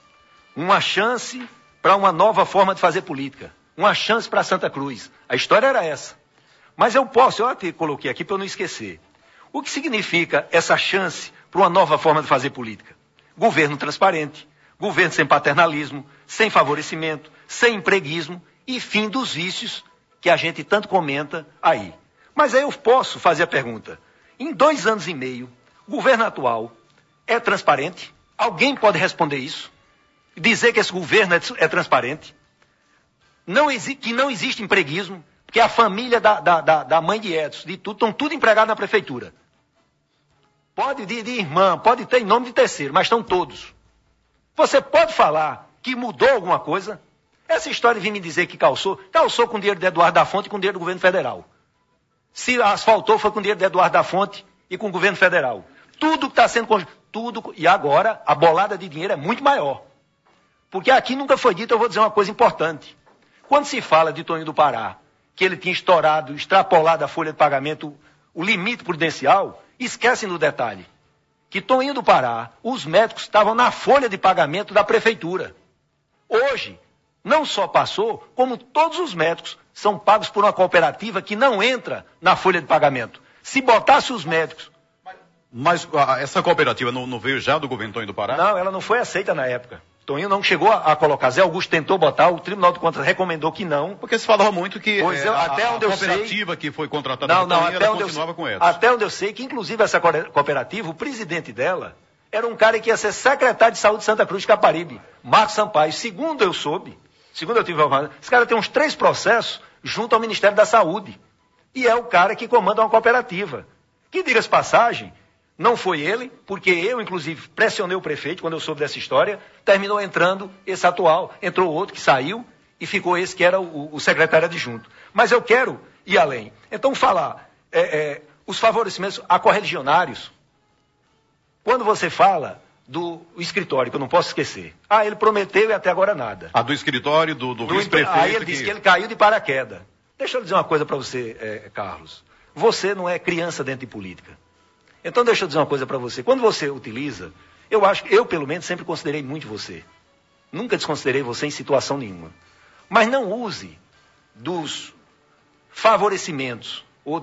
Uma chance para uma nova forma de fazer política. Uma chance para Santa Cruz. A história era essa. Mas eu até coloquei aqui para eu não esquecer. O que significa essa chance para uma nova forma de fazer política? Governo transparente, governo sem paternalismo, sem favorecimento, sem empreguismo e fim dos vícios que a gente tanto comenta aí. Mas aí eu posso fazer a pergunta. Em 2 anos e meio, o governo atual é transparente? Alguém pode responder isso? Dizer que esse governo é transparente? Que não existe empreguismo? Porque a família da mãe de Edson, de tudo, estão tudo empregados na prefeitura. Pode de irmã, pode ter em nome de terceiro, mas estão todos. Você pode falar que mudou alguma coisa? Essa história de vir me dizer que calçou com dinheiro de Eduardo da Fonte e com dinheiro do governo federal. Se asfaltou, foi com dinheiro de Eduardo da Fonte e com o governo federal. Tudo que está sendo... E agora, a bolada de dinheiro é muito maior. Porque aqui nunca foi dito, eu vou dizer uma coisa importante. Quando se fala de Toninho do Pará, que ele tinha extrapolado a folha de pagamento, o limite prudencial, esquecem do detalhe. Que Toninho do Pará, os médicos estavam na folha de pagamento da prefeitura. Hoje, não só passou, como todos os médicos são pagos por uma cooperativa que não entra na folha de pagamento. Se botasse os médicos... Mas essa cooperativa não veio já do governo Toninho do Pará? Não, ela não foi aceita na época. Toninho não chegou a colocar. Zé Augusto tentou botar, o Tribunal de Contas recomendou que não. Porque se falava muito que até onde a cooperativa que foi contratada por Toninho, ela continuava com ela. Até onde eu sei que, inclusive, essa cooperativa, o presidente dela, era um cara que ia ser secretário de saúde de Santa Cruz de Capibaribe, Marcos Sampaio. Segundo eu tive informação, esse cara tem uns 3 processos junto ao Ministério da Saúde. E é o cara que comanda uma cooperativa. Que, diga-se passagem, não foi ele, porque eu, inclusive, pressionei o prefeito quando eu soube dessa história, terminou entrando esse atual, entrou outro que saiu e ficou esse que era o secretário adjunto. Mas eu quero ir além. Então, falar, os favorecimentos a correligionários, quando você fala do escritório, que eu não posso esquecer, ele prometeu e até agora nada. Do escritório do vice-prefeito. Aí ele disse que ele caiu de paraquedas. Deixa eu dizer uma coisa para você, Carlos. Você não é criança dentro de política. Então, deixa eu dizer uma coisa para você. Quando você utiliza, eu pelo menos sempre considerei muito você. Nunca desconsiderei você em situação nenhuma. Mas não use dos favorecimentos ou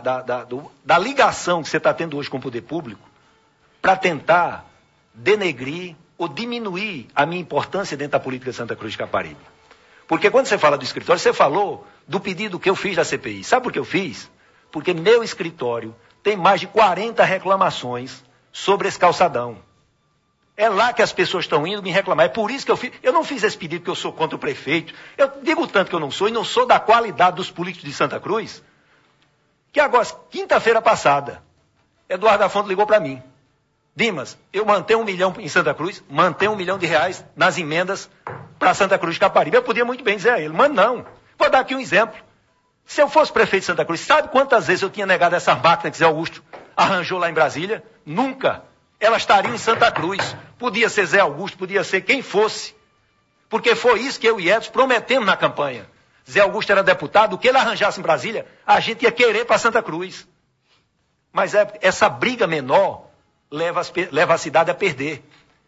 da ligação que você está tendo hoje com o poder público para tentar denegrir ou diminuir a minha importância dentro da política de Santa Cruz de Capibaribe. Porque quando você fala do escritório, você falou do pedido que eu fiz da CPI. Sabe por que eu fiz? Porque meu escritório tem mais de 40 reclamações sobre esse calçadão. É lá que as pessoas estão indo me reclamar. É por isso que eu não fiz esse pedido porque eu sou contra o prefeito. Eu digo tanto que eu não sou, e não sou da qualidade dos políticos de Santa Cruz, que agora, quinta-feira passada, Eduardo da Fonte ligou para mim. Dimas, eu mantenho 1 milhão em Santa Cruz, mantenho R$1 milhão nas emendas para Santa Cruz de Caparibe. Eu podia muito bem dizer a ele, mas não. Vou dar aqui um exemplo. Se eu fosse prefeito de Santa Cruz, sabe quantas vezes eu tinha negado essa máquina que Zé Augusto arranjou lá em Brasília? Nunca. Ela estaria em Santa Cruz. Podia ser Zé Augusto, podia ser quem fosse. Porque foi isso que eu e Edson prometemos na campanha. Zé Augusto era deputado, o que ele arranjasse em Brasília, a gente ia querer para Santa Cruz. Mas essa briga menor leva a cidade a perder.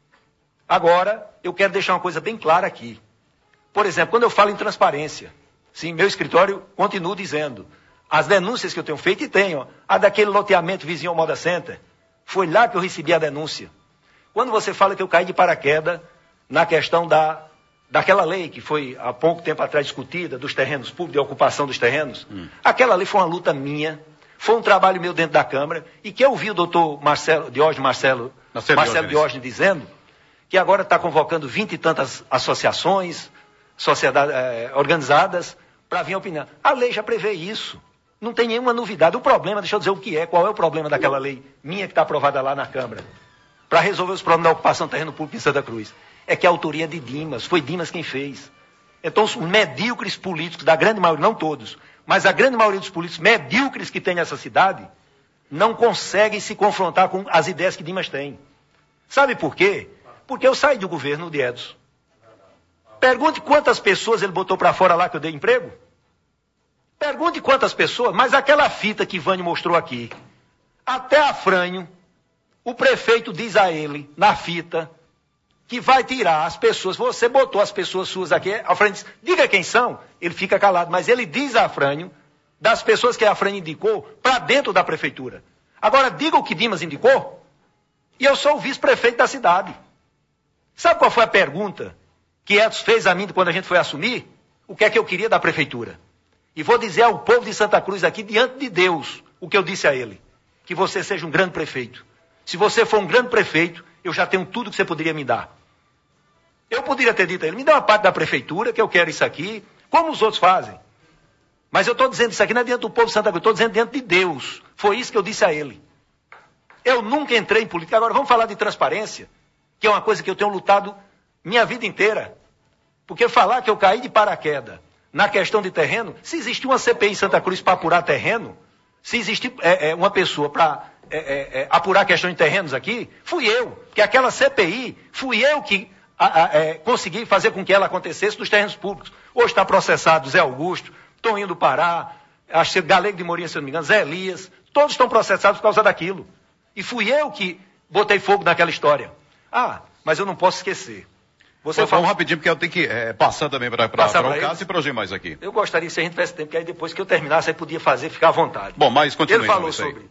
Agora, eu quero deixar uma coisa bem clara aqui. Por exemplo, quando eu falo em transparência, sim, meu escritório continua dizendo, as denúncias que eu tenho feito, e tenho, a daquele loteamento vizinho ao Moda Center, foi lá que eu recebi a denúncia. Quando você fala que eu caí de paraquedas na questão daquela lei que foi há pouco tempo atrás discutida, dos terrenos públicos, de ocupação dos terrenos, aquela lei foi uma luta minha, foi um trabalho meu dentro da Câmara, e que eu vi o doutor Marcelo Diógenes dizendo que agora está convocando 20 e tantas associações, sociedades organizadas, para vir opinar. A lei já prevê isso. Não tem nenhuma novidade. O problema, deixa eu dizer o que é, qual é o problema daquela lei minha que está aprovada lá na Câmara, para resolver os problemas da ocupação do terreno público em Santa Cruz. É que a autoria é de Dimas, foi Dimas quem fez. Então, os medíocres políticos, da grande maioria, não todos, mas a grande maioria dos políticos medíocres que tem nessa cidade, não conseguem se confrontar com as ideias que Dimas tem. Sabe por quê? Porque eu saí do governo de Edson. Pergunte quantas pessoas ele botou para fora lá que eu dei emprego. Pergunte quantas pessoas, mas aquela fita que Vânio mostrou aqui, até Afrânio, o prefeito diz a ele, na fita, que vai tirar as pessoas, você botou as pessoas suas aqui, Afrânio diz, diga quem são, ele fica calado, mas ele diz a Afrânio, das pessoas que a Afrânio indicou, para dentro da prefeitura. Agora, diga o que Dimas indicou, e eu sou o vice-prefeito da cidade. Sabe qual foi a pergunta que Edson fez a mim quando a gente foi assumir? O que é que eu queria da prefeitura? E vou dizer ao povo de Santa Cruz aqui, diante de Deus, o que eu disse a ele. Que você seja um grande prefeito. Se você for um grande prefeito, eu já tenho tudo que você poderia me dar. Eu poderia ter dito a ele, me dá uma parte da prefeitura, que eu quero isso aqui, como os outros fazem. Mas eu estou dizendo isso aqui não é diante do povo de Santa Cruz, estou dizendo diante de Deus. Foi isso que eu disse a ele. Eu nunca entrei em política. Agora, vamos falar de transparência, que é uma coisa que eu tenho lutado minha vida inteira. Porque falar que eu caí de paraquedas na questão de terreno, se existe uma CPI em Santa Cruz para apurar terreno, se existe uma pessoa para apurar questão de terrenos aqui, fui eu. Porque aquela CPI, fui eu que consegui fazer com que ela acontecesse dos terrenos públicos. Hoje está processado Zé Augusto, Toninho do Pará, acho que Galego de Morinha, se não me engano, Zé Elias, todos estão processados por causa daquilo. E fui eu que botei fogo naquela história. Ah, mas eu não posso esquecer. Você fala rapidinho, porque eu tenho que passar também para o Cássio e para o mais aqui. Eu gostaria, se a gente tivesse tempo, que aí depois que eu terminasse, aí podia fazer, ficar à vontade. Bom, mas continue. Ele falou sobre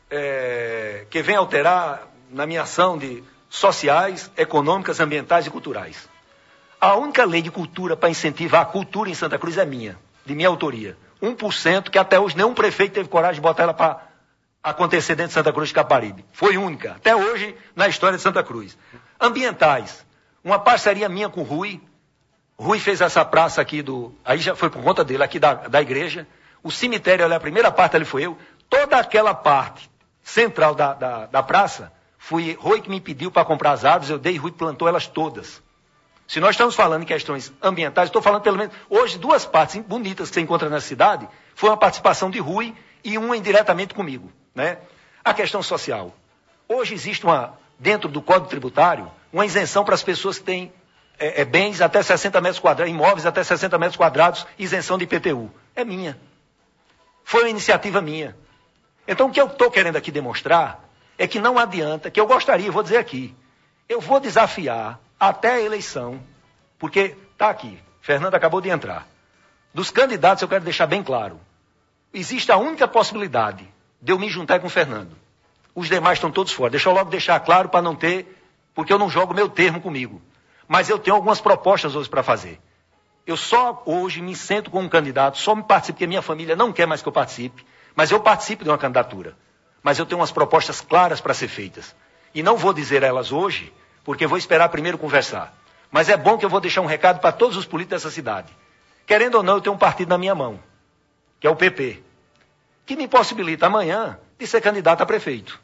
que vem alterar na minha ação de sociais, econômicas, ambientais e culturais. A única lei de cultura para incentivar a cultura em Santa Cruz é minha, de minha autoria. 1%, que até hoje nenhum prefeito teve coragem de botar ela para acontecer dentro de Santa Cruz de Caparibe. Foi única, até hoje, na história de Santa Cruz. Ambientais. Uma parceria minha com o Rui. Rui fez essa praça aqui aí já foi por conta dele, aqui da igreja. O cemitério, ali, a primeira parte ali foi eu. Toda aquela parte central da praça, foi Rui que me pediu para comprar as árvores, eu dei e Rui plantou elas todas. Se nós estamos falando em questões ambientais, estou falando pelo menos, hoje, 2 partes bonitas que você encontra na cidade, foi uma participação de Rui e uma indiretamente comigo, né? A questão social. Hoje existe dentro do Código Tributário, uma isenção para as pessoas que têm bens até 60 metros quadrados, imóveis até 60 metros quadrados, isenção de IPTU. É minha. Foi uma iniciativa minha. Então, o que eu estou querendo aqui demonstrar é que não adianta, que eu gostaria, vou dizer aqui, eu vou desafiar até a eleição, porque está aqui, Fernando acabou de entrar. Dos candidatos, eu quero deixar bem claro, existe a única possibilidade de eu me juntar com o Fernando. Os demais estão todos fora. Deixa eu logo deixar claro para não ter, porque eu não jogo meu termo comigo. Mas eu tenho algumas propostas hoje para fazer. Eu só hoje me sento com um candidato, só me participo, porque minha família não quer mais que eu participe, mas eu participo de uma candidatura. Mas eu tenho umas propostas claras para ser feitas. E não vou dizer elas hoje, porque vou esperar primeiro conversar. Mas é bom que eu vou deixar um recado para todos os políticos dessa cidade. Querendo ou não, eu tenho um partido na minha mão, que é o PP, que me possibilita amanhã de ser candidato a prefeito,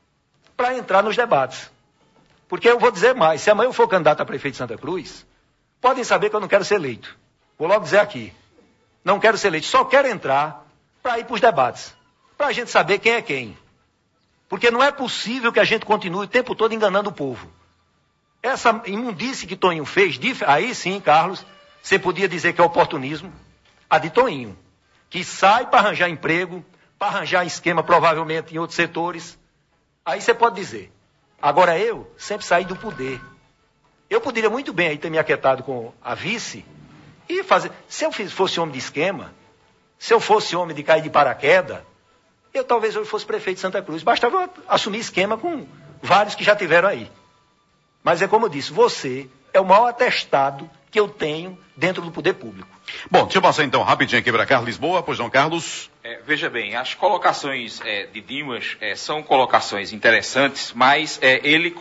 para entrar nos debates. Porque eu vou dizer mais, se amanhã eu for candidato a prefeito de Santa Cruz, podem saber que eu não quero ser eleito. Vou logo dizer aqui, não quero ser eleito, só quero entrar para ir para os debates, para a gente saber quem é quem. Porque não é possível que a gente continue o tempo todo enganando o povo. Essa imundice que Toninho fez, aí sim, Carlos, você podia dizer que é oportunismo, a de Toninho, que sai para arranjar emprego, para arranjar esquema provavelmente em outros setores. Aí você pode dizer. Agora eu sempre saí do poder. Eu poderia muito bem aí ter me aquietado com a vice e fazer. Se eu fosse homem de esquema, se eu fosse homem de cair de paraquedas, eu talvez hoje fosse prefeito de Santa Cruz. Bastava eu assumir esquema com vários que já tiveram aí. Mas é como eu disse, você é o maior atestado que eu tenho dentro do poder público. Bom, deixa eu passar então rapidinho aqui para Carlos Lisboa, pois não, Carlos? Veja bem, as colocações de Dimas são colocações interessantes, mas ele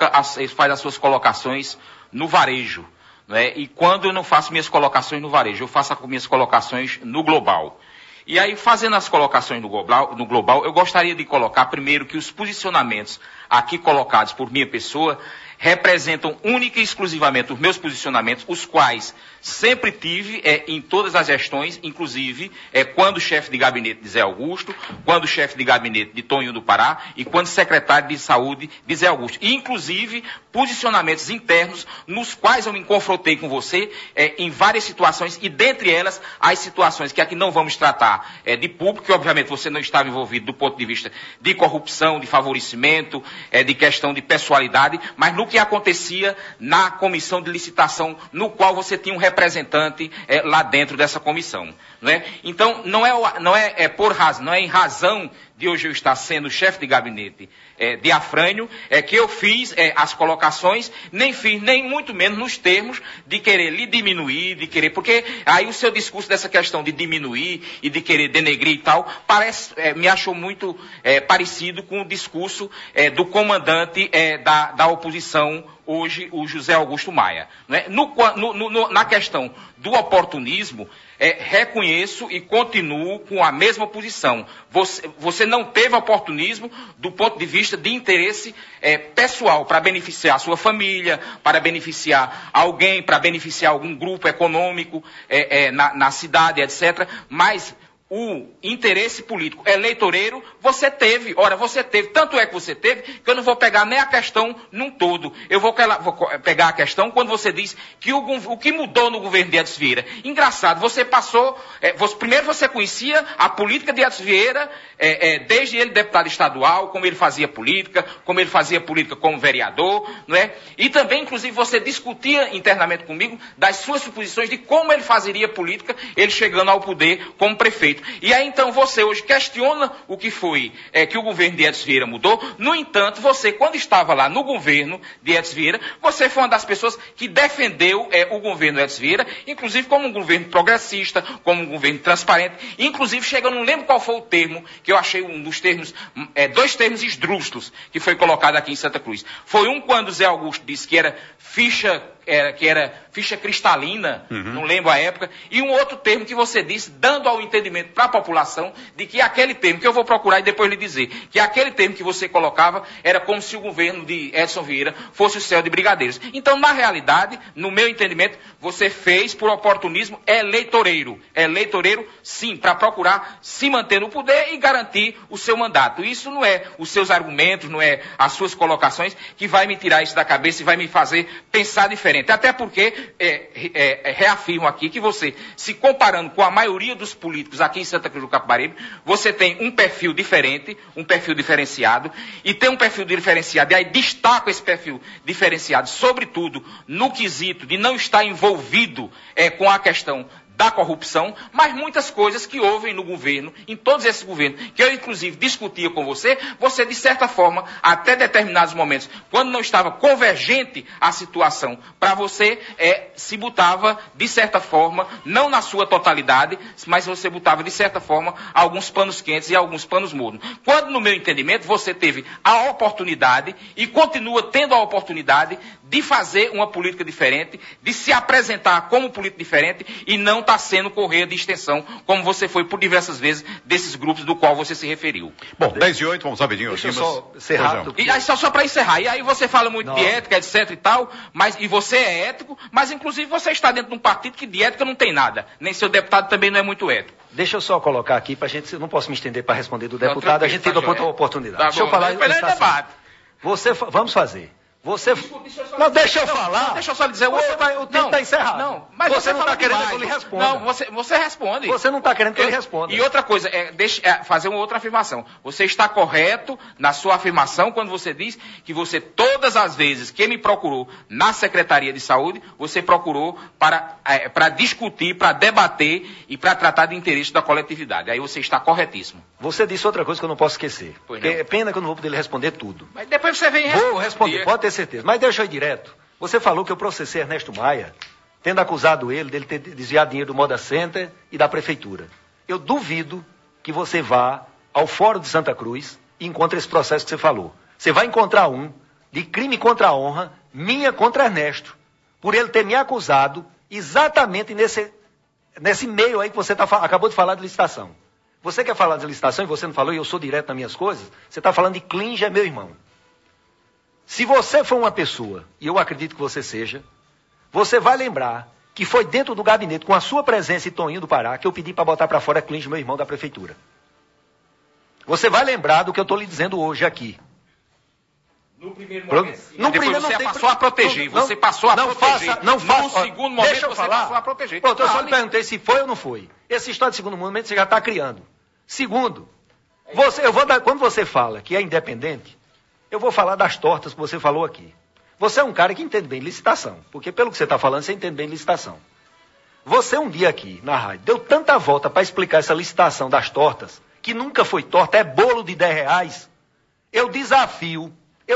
faz as suas colocações no varejo, né? E quando eu não faço minhas colocações no varejo, eu faço as minhas colocações no global. E aí, fazendo as colocações no global, eu gostaria de colocar primeiro que os posicionamentos aqui colocados por minha pessoa representam única e exclusivamente os meus posicionamentos, os quais sempre tive em todas as gestões, inclusive quando chefe de gabinete de Zé Augusto, quando chefe de gabinete de Toninho do Pará e quando secretário de saúde de Zé Augusto. E, inclusive, posicionamentos internos nos quais eu me confrontei com você em várias situações e, dentre elas, as situações que aqui não vamos tratar de público, que obviamente você não estava envolvido do ponto de vista de corrupção, de favorecimento, de questão de pessoalidade, mas no que acontecia na comissão de licitação, no qual você tinha um representante lá dentro dessa comissão, não é? Então, não é em razão de hoje eu estar sendo chefe de gabinete de Afrânio, que eu fiz as colocações, nem muito menos nos termos de querer lhe diminuir, porque aí o seu discurso dessa questão de diminuir e de querer denegrir e tal, me achou muito parecido com o discurso do comandante da oposição hoje, o José Augusto Maia. Não é? Na questão do oportunismo, reconheço e continuo com a mesma posição. Você não teve oportunismo do ponto de vista de interesse pessoal, para beneficiar a sua família, para beneficiar alguém, para beneficiar algum grupo econômico na cidade, etc. Mas o interesse político eleitoreiro, você teve. Ora, você teve. Tanto é que você teve, que eu não vou pegar nem a questão num todo. Eu vou pegar a questão quando você diz que o que mudou no governo de Edson Vieira. Engraçado, você passou... primeiro você conhecia a política de Edson Vieira, desde ele deputado estadual, como ele fazia política como vereador, não é? E também, inclusive, você discutia internamente comigo das suas suposições de como ele fazeria política, ele chegando ao poder como prefeito. E aí, então, você hoje questiona o que foi que o governo de Edson Vieira mudou. No entanto, você, quando estava lá no governo de Edson Vieira, você foi uma das pessoas que defendeu o governo de Edson Vieira, inclusive como um governo progressista, como um governo transparente, inclusive chegando, não lembro qual foi o termo, que eu achei um dos termos, dois termos esdrúxulos que foi colocado aqui em Santa Cruz. Foi um quando Zé Augusto disse que era ficha cristalina, não lembro a época, e um outro termo que você disse, dando ao entendimento para a população de que aquele termo, que eu vou procurar e depois lhe dizer, que aquele termo que você colocava era como se o governo de Edson Vieira fosse o céu de brigadeiros. Então, na realidade, no meu entendimento, você fez por oportunismo eleitoreiro. Eleitoreiro, sim, para procurar se manter no poder e garantir o seu mandato. Isso não é os seus argumentos, não é as suas colocações que vai me tirar isso da cabeça e vai me fazer pensar diferente. Até porque, reafirmo aqui que você, se comparando com a maioria dos políticos aqui em Santa Cruz do Capibaribe, você tem um perfil diferente, um perfil diferenciado, e tem um perfil diferenciado, e aí destaco esse perfil diferenciado, sobretudo no quesito de não estar envolvido com a questão da corrupção, mas muitas coisas que houve no governo, em todos esses governos, que eu inclusive discutia com você, você de certa forma, até determinados momentos, quando não estava convergente a situação para você, se botava de certa forma, não na sua totalidade, mas você botava de certa forma alguns panos quentes e alguns panos mornos. Quando no meu entendimento você teve a oportunidade e continua tendo a oportunidade de fazer uma política diferente, de se apresentar como política diferente e não está sendo correia de extensão, como você foi por diversas vezes desses grupos do qual você se referiu. Bom, 10:08, vamos rapidinho. Deixa eu só ser rápido. E aí, só para encerrar, e aí você fala muito de ética, etc e tal, e você é ético, mas inclusive você está dentro de um partido que de ética não tem nada, nem seu deputado também não é muito ético. Deixa eu só colocar aqui, para a gente, eu não posso me estender para responder do deputado, a gente tem outra oportunidade. Tá, deixa eu falar debate. Vamos fazer. Não, deixa eu falar. Deixa eu só dizer. O tempo está encerrado. Não, mas você não está querendo que eu lhe responda. Não, você responde. Você não está querendo que eu lhe responda. E outra coisa, fazer uma outra afirmação. Você está correto na sua afirmação quando você diz que você, todas as vezes que me procurou na Secretaria de Saúde, você procurou para discutir, para debater e para tratar de interesse da coletividade. Aí você está corretíssimo. Você disse outra coisa que eu não posso esquecer. É pena que eu não vou poder lhe responder tudo. Mas depois você vem responder. Vou responder, pode ter certeza. Mas deixa eu ir direto. Você falou que eu processei Ernesto Maia, tendo acusado ele dele ter desviado dinheiro do Moda Center e da Prefeitura. Eu duvido que você vá ao Fórum de Santa Cruz e encontre esse processo que você falou. Você vai encontrar um de crime contra a honra, minha contra Ernesto, por ele ter me acusado exatamente nesse meio aí que você acabou de falar de licitação. Você quer falar de licitação e você não falou, e eu sou direto nas minhas coisas, você está falando de Klinger, meu irmão. Se você for uma pessoa, e eu acredito que você seja, você vai lembrar que foi dentro do gabinete, com a sua presença e Toninho do Pará, que eu pedi para botar para fora Klinger, meu irmão da Prefeitura. Você vai lembrar do que eu estou lhe dizendo hoje aqui. No primeiro momento, você passou a proteger. Você passou a proteger. No segundo momento, você passou a proteger. Pronto, eu só lhe perguntei se foi ou não foi. Essa história de segundo momento você já está criando. Segundo, quando você fala que é independente, eu vou falar das tortas que você falou aqui. Você é um cara que entende bem licitação, porque pelo que você está falando, você entende bem licitação. Você um dia aqui, na rádio, deu tanta volta para explicar essa licitação das tortas, que nunca foi torta, é bolo de R$10. Eu desafio,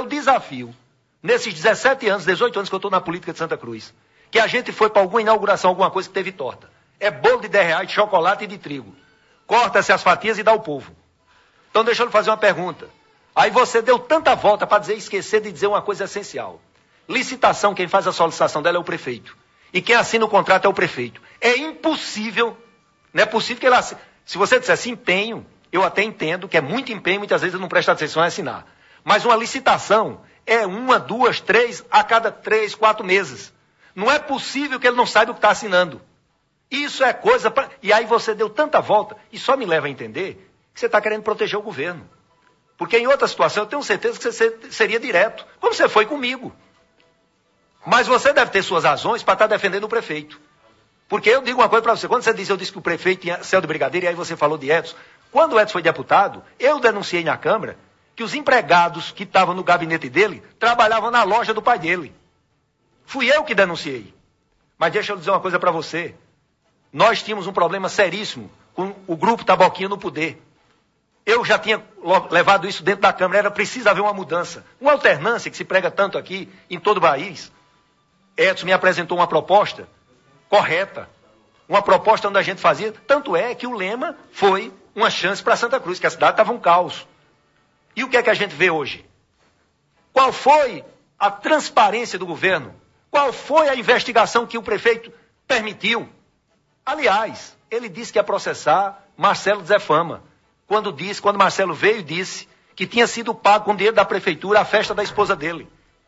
nesses 17 anos, 18 anos que eu estou na política de Santa Cruz, que a gente foi para alguma inauguração, alguma coisa que teve torta. É bolo de R$10, de chocolate e de trigo. Corta-se as fatias e dá ao povo. Então deixa eu lhe fazer uma pergunta. Aí você deu tanta volta para esquecer de dizer uma coisa essencial. Licitação, quem faz a solicitação dela é o prefeito. E quem assina o contrato é o prefeito. É impossível, não é possível que ele assine. Se você dissesse empenho, eu até entendo que é muito empenho, muitas vezes ele não presta atenção em assinar. Mas uma licitação é 1, 2, 3 a cada 3, 4 meses. Não é possível que ele não saiba o que está assinando. Isso é coisa para... E aí você deu tanta volta, e só me leva a entender que você está querendo proteger o governo. Porque em outra situação eu tenho certeza que você seria direto, como você foi comigo. Mas você deve ter suas razões para estar defendendo o prefeito. Porque eu digo uma coisa para você, quando você diz, eu disse que o prefeito tinha céu de brigadeiro, e aí você falou de Edson. Quando o Edson foi deputado, eu denunciei na Câmara que os empregados que estavam no gabinete dele trabalhavam na loja do pai dele. Fui eu que denunciei. Mas deixa eu dizer uma coisa para você. Nós tínhamos um problema seríssimo com o grupo Taboquinha no poder. Eu já tinha levado isso dentro da Câmara, era preciso haver uma mudança. Uma alternância que se prega tanto aqui, em todo o país. Edson me apresentou uma proposta correta. Uma proposta onde a gente fazia. Tanto é que o lema foi uma chance para Santa Cruz, que a cidade estava um caos. E o que é que a gente vê hoje? Qual foi a transparência do governo? Qual foi a investigação que o prefeito permitiu? Aliás, ele disse que ia processar Marcelo Zé Fama. Quando Marcelo veio e disse que tinha sido pago com dinheiro da prefeitura a festa da esposa dele.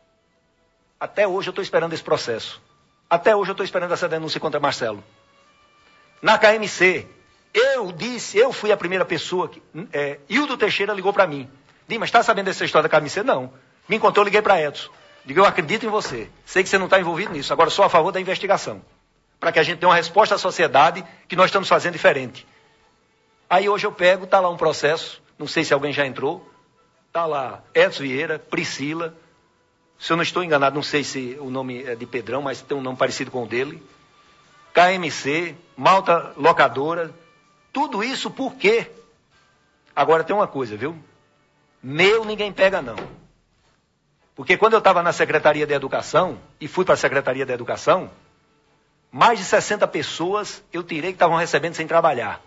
Até hoje eu estou esperando esse processo. Até hoje eu estou esperando essa denúncia contra Marcelo. Na KMC, eu fui a primeira pessoa que... Hildo Teixeira ligou para mim. Mas está sabendo dessa história da KMC? Não. Me encontrou, eu liguei para Edson. Digo, eu acredito em você. Sei que você não está envolvido nisso. Agora sou a favor da investigação. Para que a gente dê uma resposta à sociedade que nós estamos fazendo diferente. Aí hoje eu pego, está lá um processo, não sei se alguém já entrou, está lá Edson Vieira, Priscila, se eu não estou enganado, não sei se o nome é de Pedrão, mas tem um nome parecido com o dele. KMC, Malta Locadora, tudo isso por quê? Agora tem uma coisa, viu? Meu ninguém pega não. Porque quando eu estava na Secretaria de Educação, e fui para a Secretaria de Educação, mais de 60 pessoas eu tirei que estavam recebendo sem trabalhar.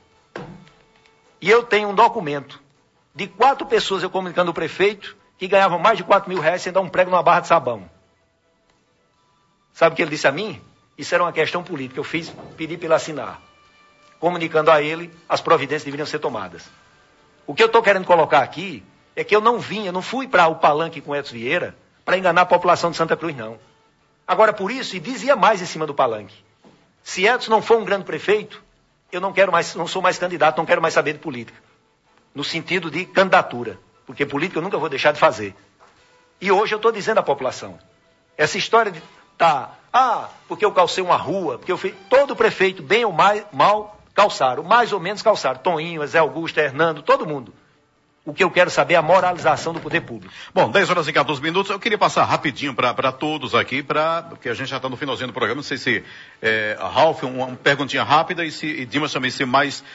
E eu tenho um documento de 4 pessoas eu comunicando ao prefeito que ganhavam mais de 4 mil reais sem dar um prego numa barra de sabão. Sabe o que ele disse a mim? Isso era uma questão política. Eu pedi para ele assinar, comunicando a ele as providências que deveriam ser tomadas. O que eu estou querendo colocar aqui é que eu não fui para o palanque com Edson Vieira para enganar a população de Santa Cruz, não. Agora, por isso, e dizia mais em cima do palanque, se Edson não for um grande prefeito, eu não sou mais candidato, não quero mais saber de política. No sentido de candidatura. Porque política eu nunca vou deixar de fazer. E hoje eu estou dizendo à população, essa história de porque eu calcei uma rua, porque eu fiz... Todo prefeito, bem ou mal, calçaram, mais ou menos calçaram. Toninho, Zé Augusto, Hernando, todo mundo. O que eu quero saber é a moralização do poder público. Bom, 10 horas e 14 minutos. Eu queria passar rapidinho para todos aqui, porque a gente já está no finalzinho do programa. Não sei se Ralf, uma perguntinha rápida, e Dimas também ser mais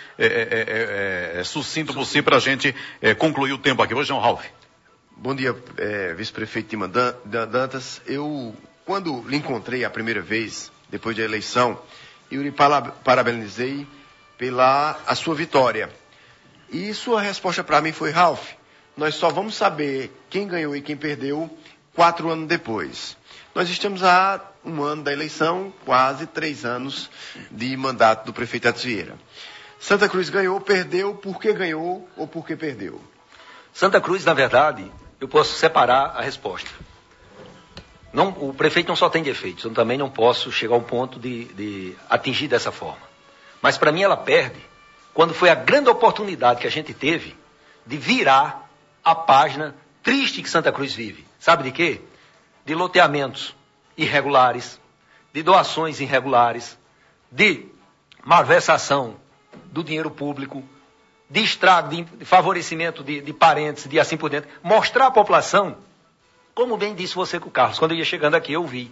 sucinto possível para a gente concluir o tempo aqui. Hoje não, Ralf. Bom dia, vice-prefeito Dimas Dantas. Eu, quando lhe encontrei a primeira vez, depois da eleição, eu lhe parabenizei pela a sua vitória. E sua resposta para mim foi, Ralf, nós só vamos saber quem ganhou e quem perdeu 4 anos depois. Nós estamos há 1 ano da eleição, quase 3 anos de mandato do prefeito Edson Vieira. Santa Cruz ganhou, perdeu, por que ganhou ou por que perdeu? Santa Cruz, na verdade, eu posso separar a resposta. Não, o prefeito não só tem defeitos, eu também não posso chegar ao ponto de atingir dessa forma. Mas para mim ela perde quando foi a grande oportunidade que a gente teve de virar a página triste que Santa Cruz vive. Sabe de quê? De loteamentos irregulares, de doações irregulares, de malversação do dinheiro público, de estrago, de favorecimento de parentes, de assim por dentro. Mostrar à população, como bem disse você com o Carlos, quando eu ia chegando aqui eu vi.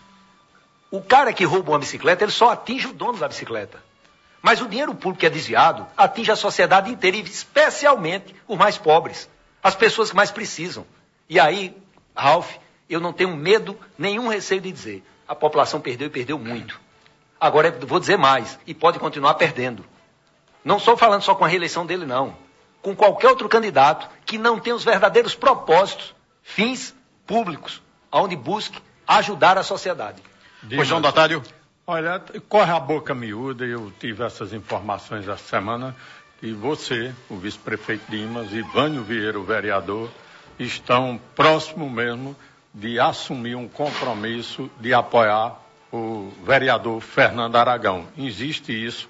O cara que rouba uma bicicleta, ele só atinge o dono da bicicleta. Mas o dinheiro público que é desviado atinge a sociedade inteira, e especialmente os mais pobres, as pessoas que mais precisam. E aí, Ralf, eu não tenho medo, nenhum receio de dizer, a população perdeu e perdeu muito. Agora, vou dizer mais, e pode continuar perdendo. Não estou falando só com a reeleição dele, não. Com qualquer outro candidato que não tenha os verdadeiros propósitos, fins públicos, onde busque ajudar a sociedade. Pois João Natário. Olha, corre a boca miúda, eu tive essas informações essa semana, que você, o vice-prefeito Dimas, e Vânio Vieira, o vereador, estão próximo mesmo de assumir um compromisso de apoiar o vereador Fernando Aragão. Existe isso?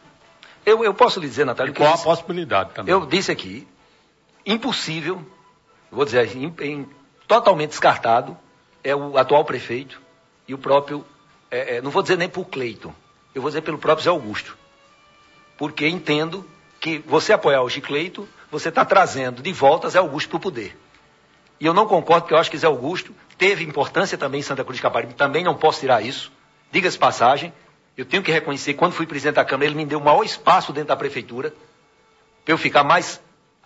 Eu posso lhe dizer, Natália... Qual a possibilidade também? Eu disse aqui, impossível, vou dizer, totalmente descartado, é o atual prefeito e o próprio... não vou dizer nem por Cleiton, eu vou dizer pelo próprio Zé Augusto. Porque entendo que você apoiar hoje Cleiton, você está trazendo de volta Zé Augusto para o poder. E eu não concordo, porque eu acho que Zé Augusto teve importância também em Santa Cruz de Capibaribe, também não posso tirar isso. Diga-se passagem, eu tenho que reconhecer, quando fui presidente da Câmara, ele me deu o maior espaço dentro da prefeitura, para eu ficar mais...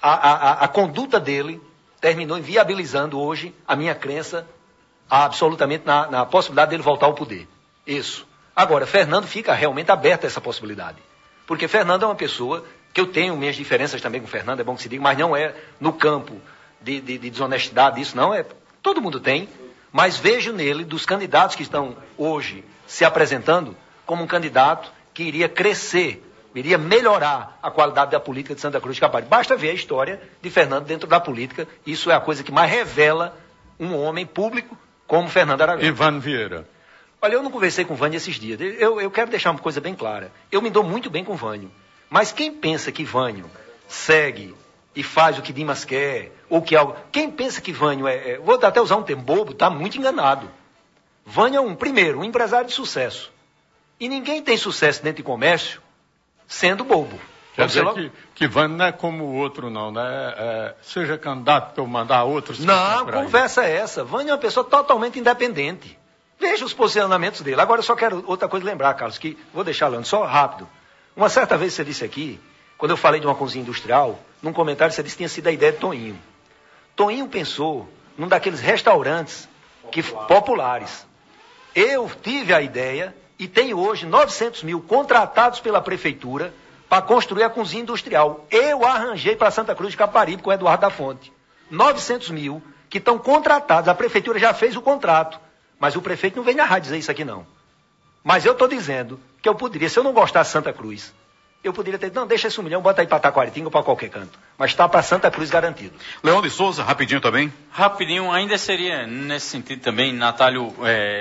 A conduta dele terminou inviabilizando hoje a minha crença absolutamente na possibilidade dele voltar ao poder. Isso. Agora, Fernando fica realmente aberto a essa possibilidade. Porque Fernando é uma pessoa que eu tenho minhas diferenças também com Fernando, é bom que se diga, mas não é no campo de desonestidade, isso não é. Todo mundo tem, mas vejo nele, dos candidatos que estão hoje se apresentando, como um candidato que iria crescer, iria melhorar a qualidade da política de Santa Cruz de Capibaribe. Basta ver a história de Fernando dentro da política, isso é a coisa que mais revela um homem público como Fernando Aragão. Vânio Vieira. Olha, eu não conversei com o Vânio esses dias. Eu quero deixar uma coisa bem clara. Eu me dou muito bem com o Vânio. Mas quem pensa que Vânio segue e faz o que Dimas quer, ou que algo... Quem pensa que Vânio vou até usar um termo bobo, está muito enganado. Vânio é um empresário de sucesso. E ninguém tem sucesso dentro de comércio sendo bobo. Quer dizer que Vânio não é como o outro, não, né? Seja candidato para eu mandar outros... Não, conversa é essa. Vânio é uma pessoa totalmente independente. Veja os posicionamentos dele. Agora eu só quero outra coisa lembrar, Carlos, que vou deixar, Leandro, só rápido. Uma certa vez você disse aqui, quando eu falei de uma cozinha industrial, num comentário você disse que tinha sido a ideia de Toinho. Toinho pensou num daqueles restaurantes populares. Eu tive a ideia e tenho hoje 900 mil contratados pela prefeitura para construir a cozinha industrial. Eu arranjei para Santa Cruz de Capibaribe com o Eduardo da Fonte. 900 mil que estão contratados. A prefeitura já fez o contrato. Mas o prefeito não vem na rádio dizer isso aqui, não. Mas eu estou dizendo que eu poderia, se eu não gostasse de Santa Cruz, eu poderia ter, não, deixa esse 1 milhão, bota aí para Taquaritinga ou para qualquer canto. Mas está para Santa Cruz garantido. Leone Souza, rapidinho também. Rapidinho, ainda seria nesse sentido também, Natálio,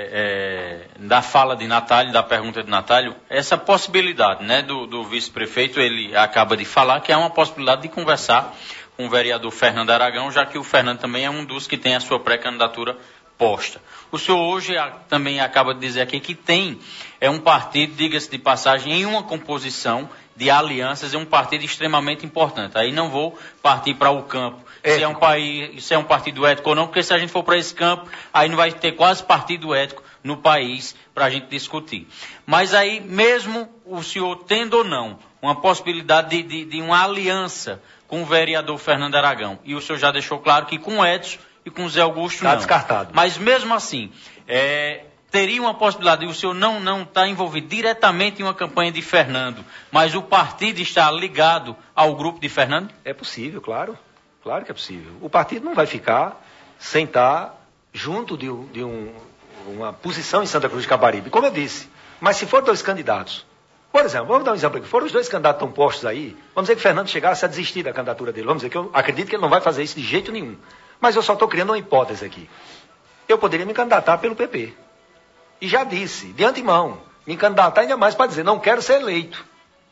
da fala de Natálio, da pergunta de Natálio, essa possibilidade, né, do vice-prefeito, ele acaba de falar que é uma possibilidade de conversar com o vereador Fernando Aragão, já que o Fernando também é um dos que tem a sua pré-candidatura posta. O senhor hoje também acaba de dizer aqui que tem um partido, diga-se de passagem, em uma composição de alianças, é um partido extremamente importante. Aí não vou partir para o campo, se é um partido ético ou não, porque se a gente for para esse campo, aí não vai ter quase partido ético no país para a gente discutir. Mas aí, mesmo o senhor tendo ou não uma possibilidade de uma aliança com o vereador Fernando Aragão, e o senhor já deixou claro que com o Edson e com o Zé Augusto não. Está descartado. Mas mesmo assim, teria uma possibilidade, e o senhor não está envolvido diretamente em uma campanha de Fernando, mas o partido está ligado ao grupo de Fernando? É possível, claro. Claro que é possível. O partido não vai ficar sem estar junto de uma posição em Santa Cruz de Capibaribe, como eu disse. Mas se for 2 candidatos, por exemplo, vamos dar um exemplo aqui, foram os 2 candidatos tão postos aí, vamos dizer que Fernando chegasse a desistir da candidatura dele, vamos dizer que eu acredito que ele não vai fazer isso de jeito nenhum. Mas eu só estou criando uma hipótese aqui. Eu poderia me candidatar pelo PP. E já disse, de antemão, me candidatar ainda mais para dizer, não quero ser eleito.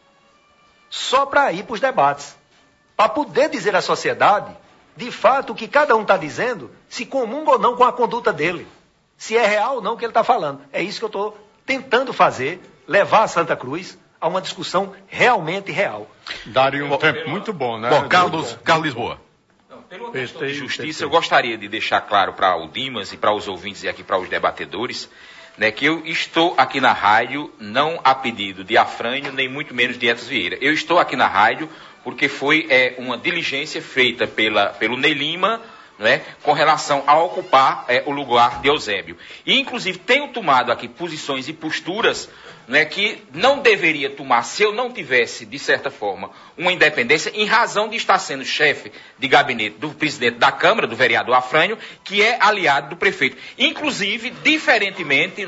Só para ir para os debates. Para poder dizer à sociedade, de fato, o que cada um está dizendo, se comunga ou não com a conduta dele. Se é real ou não o que ele está falando. É isso que eu estou tentando fazer, levar a Santa Cruz a uma discussão realmente real. Daria um tempo muito bom, né? Bom, Carlos Lisboa. Pela questão de justiça, eu gostaria de deixar claro para o Dimas e para os ouvintes e aqui para os debatedores, né, que eu estou aqui na rádio não a pedido de Afrânio, nem muito menos de Edson Vieira. Eu estou aqui na rádio porque foi uma diligência feita pelo Ney Lima, né, com relação a ocupar o lugar de Eusébio. E, inclusive, tenho tomado aqui posições e posturas, né, que não deveria tomar se eu não tivesse, de certa forma, uma independência, em razão de estar sendo chefe de gabinete do presidente da Câmara, do vereador Afrânio, que é aliado do prefeito. Inclusive, diferentemente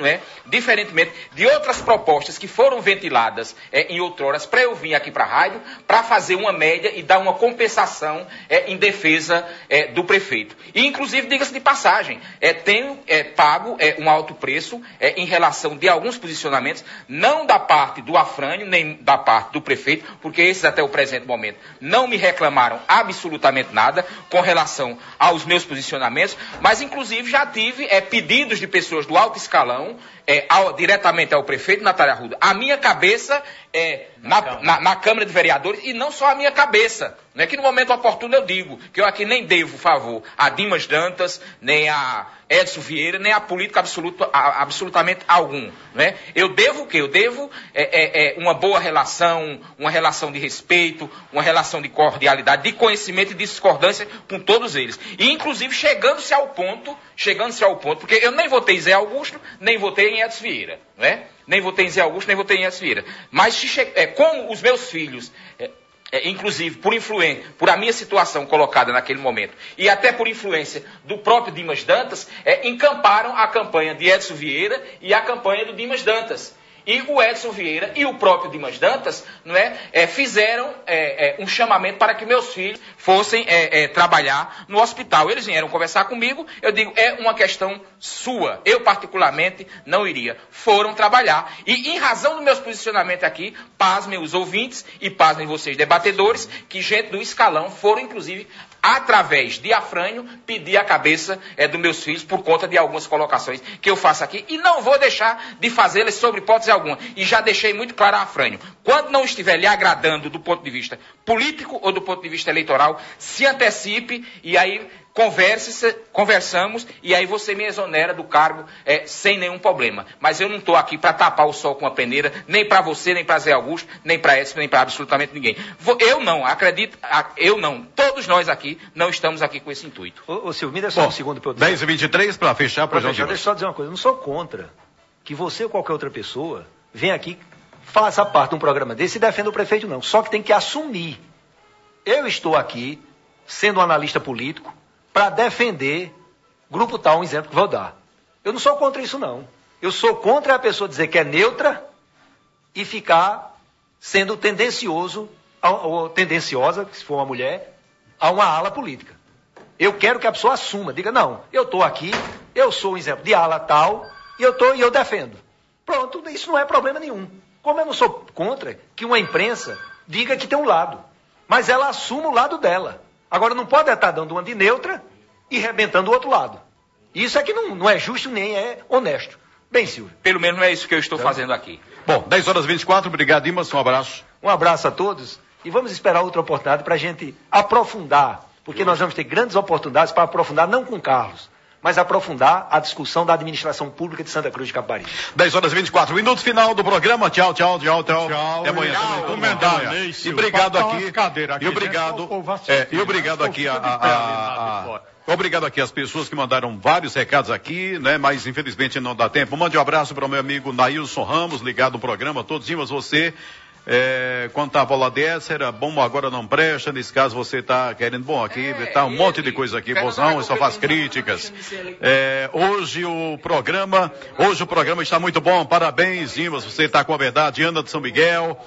de outras propostas que foram ventiladas em outroras, para eu vir aqui para a rádio, para fazer uma média e dar uma compensação em defesa do prefeito. E, inclusive, diga-se de passagem, tenho pago um alto preço em relação de alguns posicionamentos, não da parte do Afrânio, nem da parte do prefeito, porque esses até o presente momento não me reclamaram absolutamente nada com relação aos meus posicionamentos, mas inclusive já tive pedidos de pessoas do alto escalão, diretamente ao prefeito Natália Arruda, a minha cabeça na Câmara de Vereadores, e não só a minha cabeça, né, que no momento oportuno eu digo que eu aqui nem devo favor a Dimas Dantas, nem a Edson Vieira, nem a política absolutamente algum, né? Eu devo o quê? Eu devo uma boa relação, uma relação de respeito, uma relação de cordialidade, de conhecimento e de discordância com todos eles. E inclusive chegando-se ao ponto, porque eu nem votei em Zé Augusto, nem votei em Edson Vieira, né? Nem votei em Zé Augusto, nem votei em Edson Vieira. Mas como os meus filhos, inclusive por a minha situação colocada naquele momento, e até por influência do próprio Dimas Dantas, encamparam a campanha de Edson Vieira e a campanha do Dimas Dantas. E o Edson Vieira e o próprio Dimas Dantas, não fizeram um chamamento para que meus filhos fossem trabalhar no hospital. Eles vieram conversar comigo, eu digo, é uma questão sua. Eu, particularmente, não iria. Foram trabalhar. E, em razão do meu posicionamento aqui, pasmem os ouvintes e pasmem vocês, debatedores, que gente do escalão foram, inclusive, através de Afrânio, pedir a cabeça dos meus filhos por conta de algumas colocações que eu faço aqui, e não vou deixar de fazê-las sobre hipótese alguma. E já deixei muito claro a Afrânio, quando não estiver lhe agradando do ponto de vista político ou do ponto de vista eleitoral, se antecipe e aí conversamos e aí você me exonera do cargo sem nenhum problema. Mas eu não estou aqui para tapar o sol com a peneira, nem para você, nem para Zé Augusto, nem para Edson, nem para absolutamente ninguém. Eu não, todos nós aqui não estamos aqui com esse intuito. Ô Silvio, me dê só um segundo para eu dizer. 10h23 para fechar. Deixa eu só dizer uma coisa, eu não sou contra que você ou qualquer outra pessoa venha aqui, faça parte de um programa desse e defenda o prefeito, não. Só que tem que assumir. Eu estou aqui, sendo um analista político, para defender grupo tal, um exemplo que vou dar. Eu não sou contra isso, não. Eu sou contra a pessoa dizer que é neutra e ficar sendo tendencioso, ou tendenciosa, se for uma mulher, a uma ala política. Eu quero que a pessoa assuma, diga, não, eu estou aqui, eu sou um exemplo de ala tal, e eu defendo. Pronto, isso não é problema nenhum. Como eu não sou contra que uma imprensa diga que tem um lado, mas ela assuma o lado dela. Agora, não pode estar dando uma de neutra e rebentando o outro lado. Isso é que não é justo nem é honesto. Bem, Silvio. Pelo menos não é isso que eu estou fazendo aqui. Bom, 10h24, obrigado, Dimas, um abraço. Um abraço a todos e vamos esperar outra oportunidade para a gente aprofundar, porque nós vamos ter grandes oportunidades para aprofundar, não com Carlos, mas aprofundar a discussão da administração pública de Santa Cruz de Capibaribe. 10h24, minuto final do programa. Tchau. Até amanhã. E obrigado aqui. Obrigado aqui às pessoas que mandaram vários recados aqui, né? Mas infelizmente não dá tempo. Mande um abraço para o meu amigo Nailson Ramos, ligado no programa. Todos Dimas, você... quando estava lá dessa, era bom, agora não presta. Nesse caso você está querendo, bom, aqui tá um monte de coisa aqui, Bozão, só faz críticas. Hoje o programa está muito bom, parabéns, Dimas, você está com a verdade. Ana de São Miguel,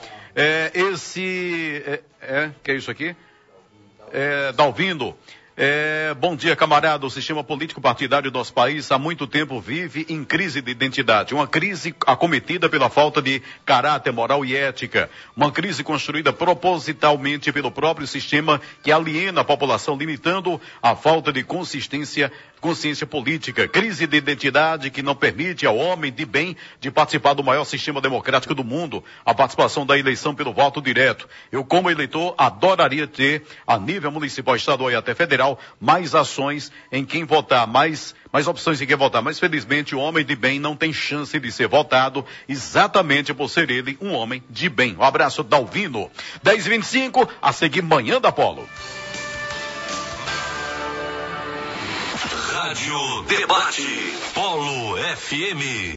que é isso aqui? Dalvindo. Bom dia, camarada. O sistema político partidário do nosso país há muito tempo vive em crise de identidade. Uma crise acometida pela falta de caráter moral e ética. Uma crise construída propositalmente pelo próprio sistema que aliena a população, limitando a falta de consciência política. Crise de identidade que não permite ao homem de bem de participar do maior sistema democrático do mundo, a participação da eleição pelo voto direto. Eu, como eleitor, adoraria ter, a nível municipal, estadual e até federal, mais ações em quem votar, mais opções em quem votar. Mas, felizmente, o homem de bem não tem chance de ser votado, exatamente por ser ele um homem de bem. Um abraço, Dalvino. 10h25, a seguir, Manhã da Polo. Rádio Debate, Polo FM.